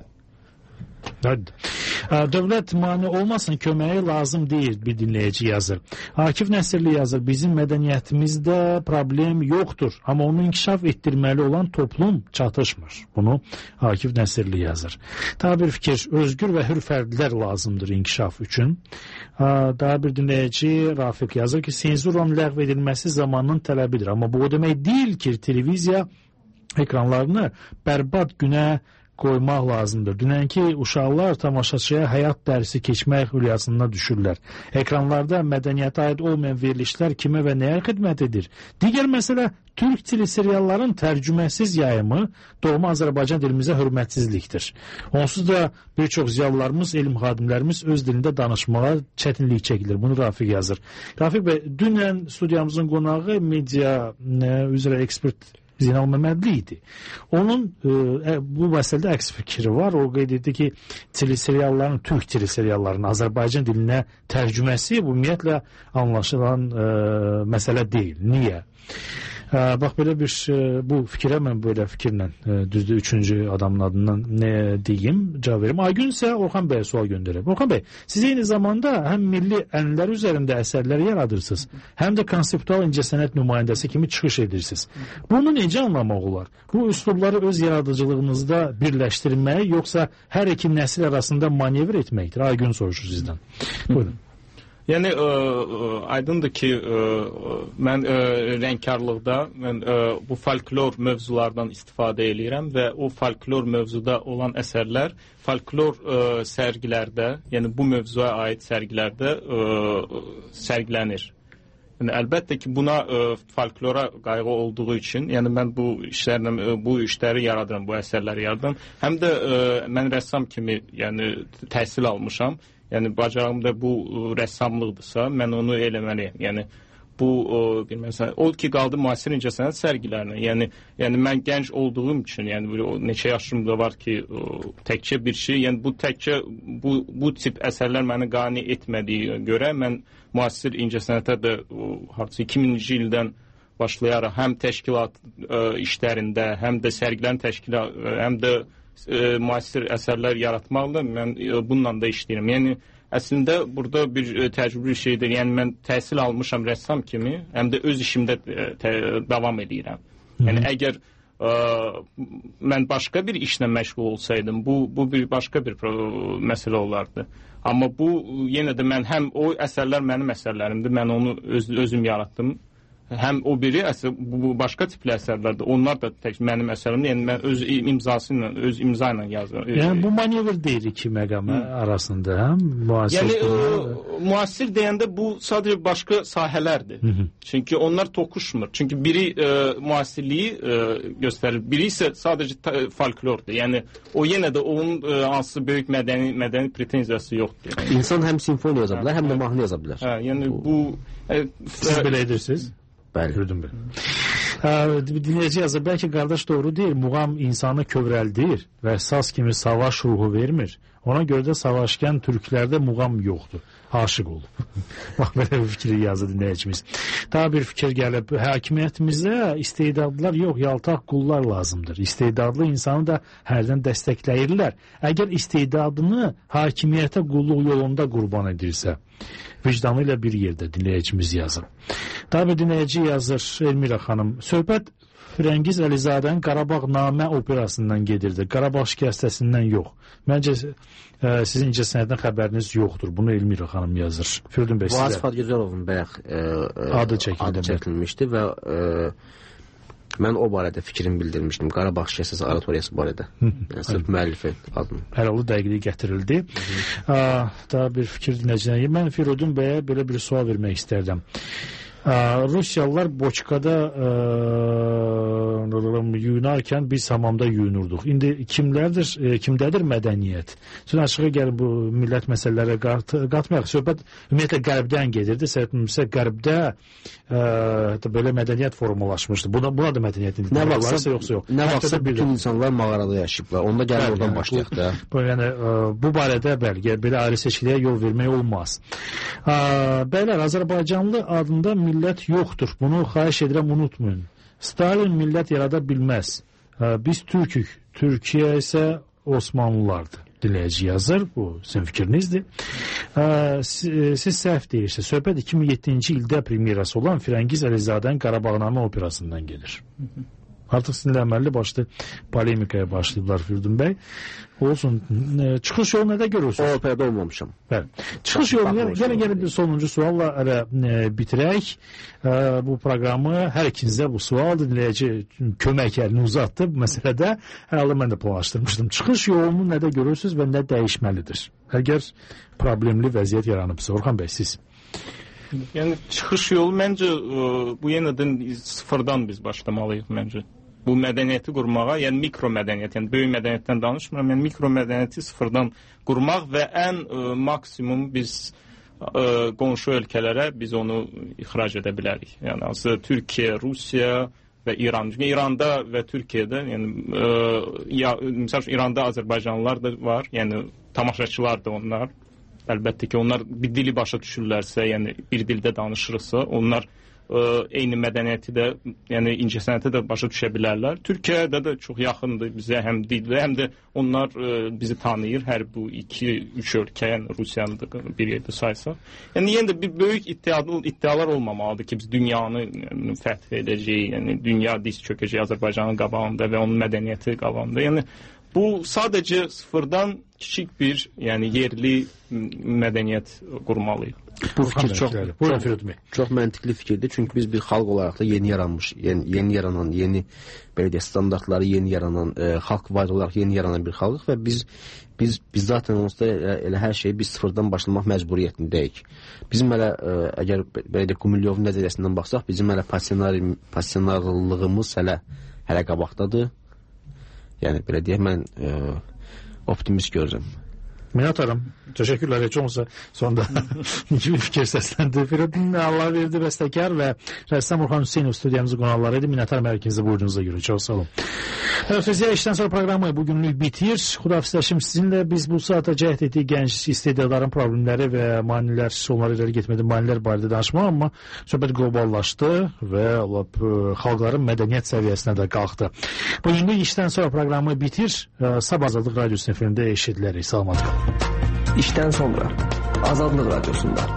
Speaker 6: Dövlət mane olmasın, köməyi lazım deyil, bir dinləyici yazır. Akif Nəsirli yazır, bizim mədəniyyətimizdə problem yoxdur, amma onu inkişaf etdirməli olan toplum çatışmır. Bunu Akif Nəsirli yazır. Daha bir fikir, özgür və hür fərdlər lazımdır inkişaf üçün. Daha bir dinləyici Rafiq yazır ki, senzuranın ləğv edilməsi zamanın tələbidir, amma bu o demək deyil ki, televiziya ekranlarını bərbad günə qoymaq lazımdır. Dünənki uşaqlar tamaşaçıya həyat dərsi keçmək hülyasına düşürlər. Ekranlarda mədəniyyətə aid olmayan verilişlər kimə və nəyə xidmət edir? Digər məsələ, türk dili serialların tərcüməsiz yayımı doğma Azərbaycan dilimizə hörmətsizlikdir. Onsuz da bir çox ziyalılarımız, elm xadimlərimiz öz dilində danışmağa çətinlik çəkilir. Bunu Rafiq yazır. Rafiq bəy, dünən studiyamızın qonağı media üzrə ekspert Zeynal Məmmədli idi. Onun bu məsələdə əks fikri var. O qeyd etdi ki, teleserialların, türk teleseriallarının Azərbaycan dilinə tərcüməsi bu ümumiyyətlə anlaşılan məsələ deyil. Niyə? Bax, belə bir bu fikirə mən belə fikirlə düzdür, üçüncü adamın adından nə deyim, cavab verim. Aygün isə Orxan bəyə sual göndərib. Orxan bəy, siz eyni zamanda həm milli ənənələr üzərində əsərlər yaradırsınız, həm də konseptual incəsənət nümayəndəsi kimi çıxış edirsiniz. Bunu necə anlamaq olar? Bu üslubları öz yaradıcılığınızda birləşdirmək, yoxsa hər iki nəsil arasında manevr etməkdir? Aygün soruşur sizdən. Buyurun.
Speaker 8: Yəni aydındır ki, mən rəngkarlıqda bu folklor mövzulardan istifadə edirəm və o folklor mövzuda olan əsərlər folklor sərgilərdə, yəni bu mövzuya aid sərgilərdə sərgilənir. Yəni əlbəttə ki, buna folklora qayğı olduğu üçün, yəni mən bu işləri yaradıram, bu əsərləri yaradıram. Həm də mən rəssam kimi, yəni təhsil almışam. Yəni bacarığım da bu rəssamlıqdırsa, mən onu eləməliyəm. Yəni bu o ki qaldı müasir incəsənət sərgilərinə. Yəni mən gənc olduğum üçün, yəni neçə yaşımda var ki, təkcə bir şey, yəni bu təkcə bu tip əsərlər məni qane etmədiyi görə mən müasir incəsənətə də hardasa 2000-ci ildən başlayaraq həm təşkilat işlərində, həm də sərgilərin təşkilatı, həm də müasir əsərlər yaratmaqla mən bununla da işləyirəm. Yəni əslində burada bir təcrübli şeydir. Yəni mən təhsil almışam rəssam kimi, həm də öz işimdə davam edirəm. Yəni əgər mən başqa bir işlə məşğul olsaydım, bu bir başqa bir məsələ olardı. Amma bu yenə də mən həm o əsərlər mənim əsərlərimdir, mən onu özüm yaratdım. Həm o biri bu başqa tipli əsərlərdir. Onlar da tək mənim əsərimdir. Yəni mən öz imza ilə yazıram.
Speaker 6: Yəni bu manevr deyil iki məqam arasında, hə?
Speaker 8: Yəni müasir deyəndə bu sadəcə başqa sahələrdir. Çünki onlar toqquşmur. Çünki biri müasirliyi göstərir, biri isə sadəcə folklordur. Yəni o yenə də onun hansı böyük mədəni pretenziyası yoxdur.
Speaker 7: İnsan həm simfoniya yaza bilər, həm də mahnı yaza bilər.
Speaker 8: Yəni bu
Speaker 6: siz belə edirsiniz?
Speaker 7: Bəli.
Speaker 6: Dinləyici yazır, bəlkə qardaş doğru deyil, muğam insanı kövrəldir və saz kimi savaş ruhu vermir. Ona görə də savaşkən türklərdə muğam yoxdur. Aşıq olub. Bax, belə bir fikri yazdı dinləyicimiz. Daha bir fikir gəlib. Hakimiyyətimizdə istedadlılar yox, yaltaq qullar lazımdır. İstedadlı insanı da hərdən dəstəkləyirlər. Əgər istedadını hakimiyyətə qulluq yolunda qurban edirsə, vicdanı ilə bir yerdə dinləyicimiz yazır. Daha bir dinləyici yazır, Elmira xanım. Söhbət Firəngiz Əlizadənin Qarabağnamə operasından gedirdi. Qarabağ şikəstəsindən yox. Məncə sizin incəsənətdən xəbəriniz yoxdur. Bunu Elmira xanım yazır. Firdun bəy, sizə.
Speaker 7: Vasif Adgözəlovun bayaq
Speaker 6: adı çəkilmişdi
Speaker 7: və mən o barədə fikrimi bildirmişdim. Qarabağ şikəstəsi oratoriyası barədə. Sırf müəllifin adını.
Speaker 6: Hər halda dəqiqliyi gətirildi. Daha bir fikir dinləyəcəyəm. Mən Firdun bəyə belə bir sual vermək istərdim. Rusiyalılar Boçkada yuyunarkən biz hamamda yuyunurduq. İndi kimdədir mədəniyyət? Sonra açığa gəlib bu millət məsələlərə qatmayaq. Söhbət ümumiyyətlə qərbdən gedirdi. Səbəbimizsə qərbdə belə mədəniyyət formalaşmışdı. Buna da mədəniyyət indi varsa yoxsa yox.
Speaker 7: Nə vaxtsa bütün insanlar mağarada yaşayıblar. Onda gəlir oradan başlayaq da.
Speaker 6: Yəni bu barədə bəli, belə ayrı seçkiliyə yol vermək olmaz. Bəylər, Azərbaycanlı adında millət yoxdur. Bunu xahiş edirəm, unutmayın. Stalin millət yarada bilməz. Biz türkük. Türkiyə isə Osmanlılardır. Dinləyici yazır. Bu sizin fikrinizdir. Siz səhv deyirsiniz. Söhbət 2007-ci ildə premyerası olan Firəngiz Əlizadənin Qarabağnamə operasından gedir. Artıq sizinlə əməlli başlı polemikaya başlayıblar Firdun bəy. Olsun. Çıxış yolu nədə görürsünüz?
Speaker 7: O operada olmamışam.
Speaker 6: Bəli. Çıxış yolu, gəlin bir sonuncu sualla bitirək. Bu proqramı hər ikinizə bu sual dinləyici kömək əlini uzatdı bu məsələdə. Hər halda mən də planlaşdırmışdım. Çıxış yolunu nədə görürsünüz və nə dəyişməlidir? Əgər problemli vəziyyət yaranıbsa. Orxan bəy, siz?
Speaker 8: Yəni çıxış yolu məncə bu yenidən sıfırdan biz başlamalıyıq məncə. Bu mədəniyyəti qurmağa, yəni mikro mədəniyyət, yəni böyük mədəniyyətdən danışmıram, yəni mikro mədəniyyəti sıfırdan qurmaq və ən maksimum biz qonşu ölkələrə biz onu ixrac edə bilərik. Yəni aslında Türkiyə, Rusiya və İran. Çünki İranda və Türkiyədə, yəni məsəl üçün İranda Azərbaycanlılar da var, yəni tamaşaçılar da onlar. Əlbəttə ki, onlar bir dili başa düşürlərsə, yəni bir dildə danışırsa, onlar eyni mədəniyyəti də, yəni incəsənəti də başa düşə bilərlər. Türkiyədə də çox yaxındır bizə həm dillə, həm də onlar bizi tanıyır, hər bu 2-3 ölkə, yəni Rusiyanı da bir yerdə saysaq. Yəni yenə də bir böyük iddialar olmamalıdır ki, biz dünyanı fəth edəcəyik, yəni dünya diz çökəcək Azərbaycanın qabağında və onun mədəniyyəti qabağında. Yəni bu sadəcə sıfırdan kiçik bir, yəni yerli mədəniyyət qurmalıyıq.
Speaker 7: Bu fikir çox məntiqli fikirdir. Çünki biz bir xalq olaraq da yeni yaranmış, yeni yaranan, belə deyək, standartları yeni yaranan, xalq vahid olaraq yeni yaranan bir xalqıq və biz zaten onsuz da elə hər şeyi biz sıfırdan başlamaq məcburiyyətindəyik. Bizim hələ, əgər belə deyək, Qumilyovun nəzəriyyəsindən baxsaq, bizim hələ passionarlığımız hələ qabaqdadır. Yəni, belə deyək, mən optimist görürəm.
Speaker 6: Minət Aram, təşəkkürlər. Heç olmasa sonda bir fikir səsləndi. Firdun Allah verdi bəstəkar və rəssam Orxan Hüseynov studiyamızın qonaqları idi. Minət Aram, hər ikinizi buyurunuza görə. Çox sağ olun. Fiziyə işdən sonra proqramı bugünlük bitir. Xudafizləşim sizinlə. Biz bu saata cəhd etdik gənc istedadların problemləri və manilər, onları irəli getmədi, manilər barədə danışmaq, amma söhbət qloballaşdı və xalqların mədəniyyət səviyyəsinə də qalxdı. Bugünlük işdən sonra proqramı bitir. Sabah Azadlıq Radyosunun efirində eşidilərik. Salamat qalın.
Speaker 14: İşdən sonra Azadlıq Radyosunda.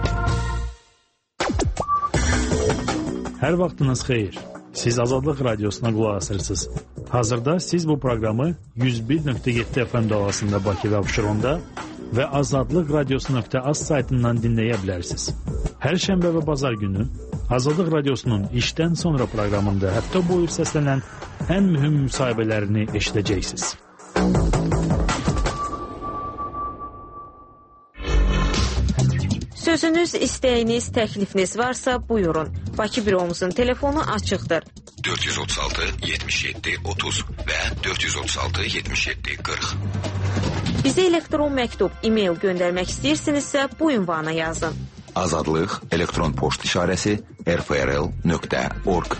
Speaker 6: Hər vaxtınız xeyir. Siz Azadlıq Radyosuna qulaq asırsınız. Hazırda siz bu proqramı 101.7 FM dalğasında Bakı və Abşeronda və Azadlıq Radyosu.az saytından dinləyə bilərsiniz. Hər şənbə və bazar günü Azadlıq Radyosunun işdən sonra proqramında həftə boyu səslənən ən mühüm müsahibələrini eşidəcəksiniz.
Speaker 15: Sözünüz, istəyiniz, təklifiniz varsa buyurun. Bakı büromuzun telefonu açıqdır.
Speaker 16: 436 77 30 və 436 77 40.
Speaker 15: Bizə elektron məktub, e-mail göndərmək istəyirsinizsə bu ünvana yazın.
Speaker 16: Azadlıq elektron poçt işarəsi rfrl.org.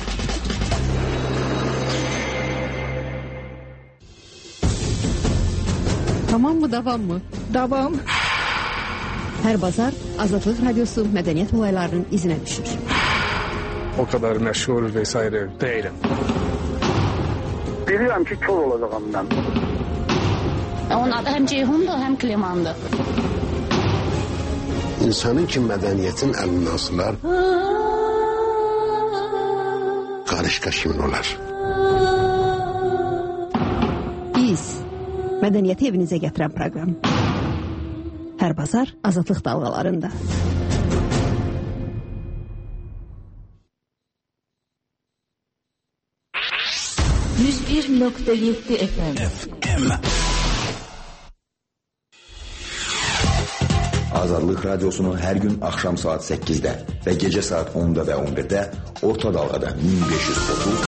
Speaker 17: Tamam mı, davam mı? Davam. Hər bazar Azadlıq Radyosu mədəniyyət olaylarının izinə düşür.
Speaker 18: O kadar məşğul vesaire deyiləm.
Speaker 19: Bilirəm ki, kör olacağım mən.
Speaker 20: Onun adı həm Ceyhundur, həm Klimandır.
Speaker 21: İnsanın ki mədəniyyətin əlindən asılar,
Speaker 19: başqa kimin olar?
Speaker 17: Biz mədəniyyəti evinizə gətirən proqram. Hər bazar Azadlıq dalğalarında.
Speaker 21: FM.
Speaker 16: Azadlıq Radiosunu hər gün axşam saat 8-də və gecə saat 10-da və 11-də Orta Dalğada 1530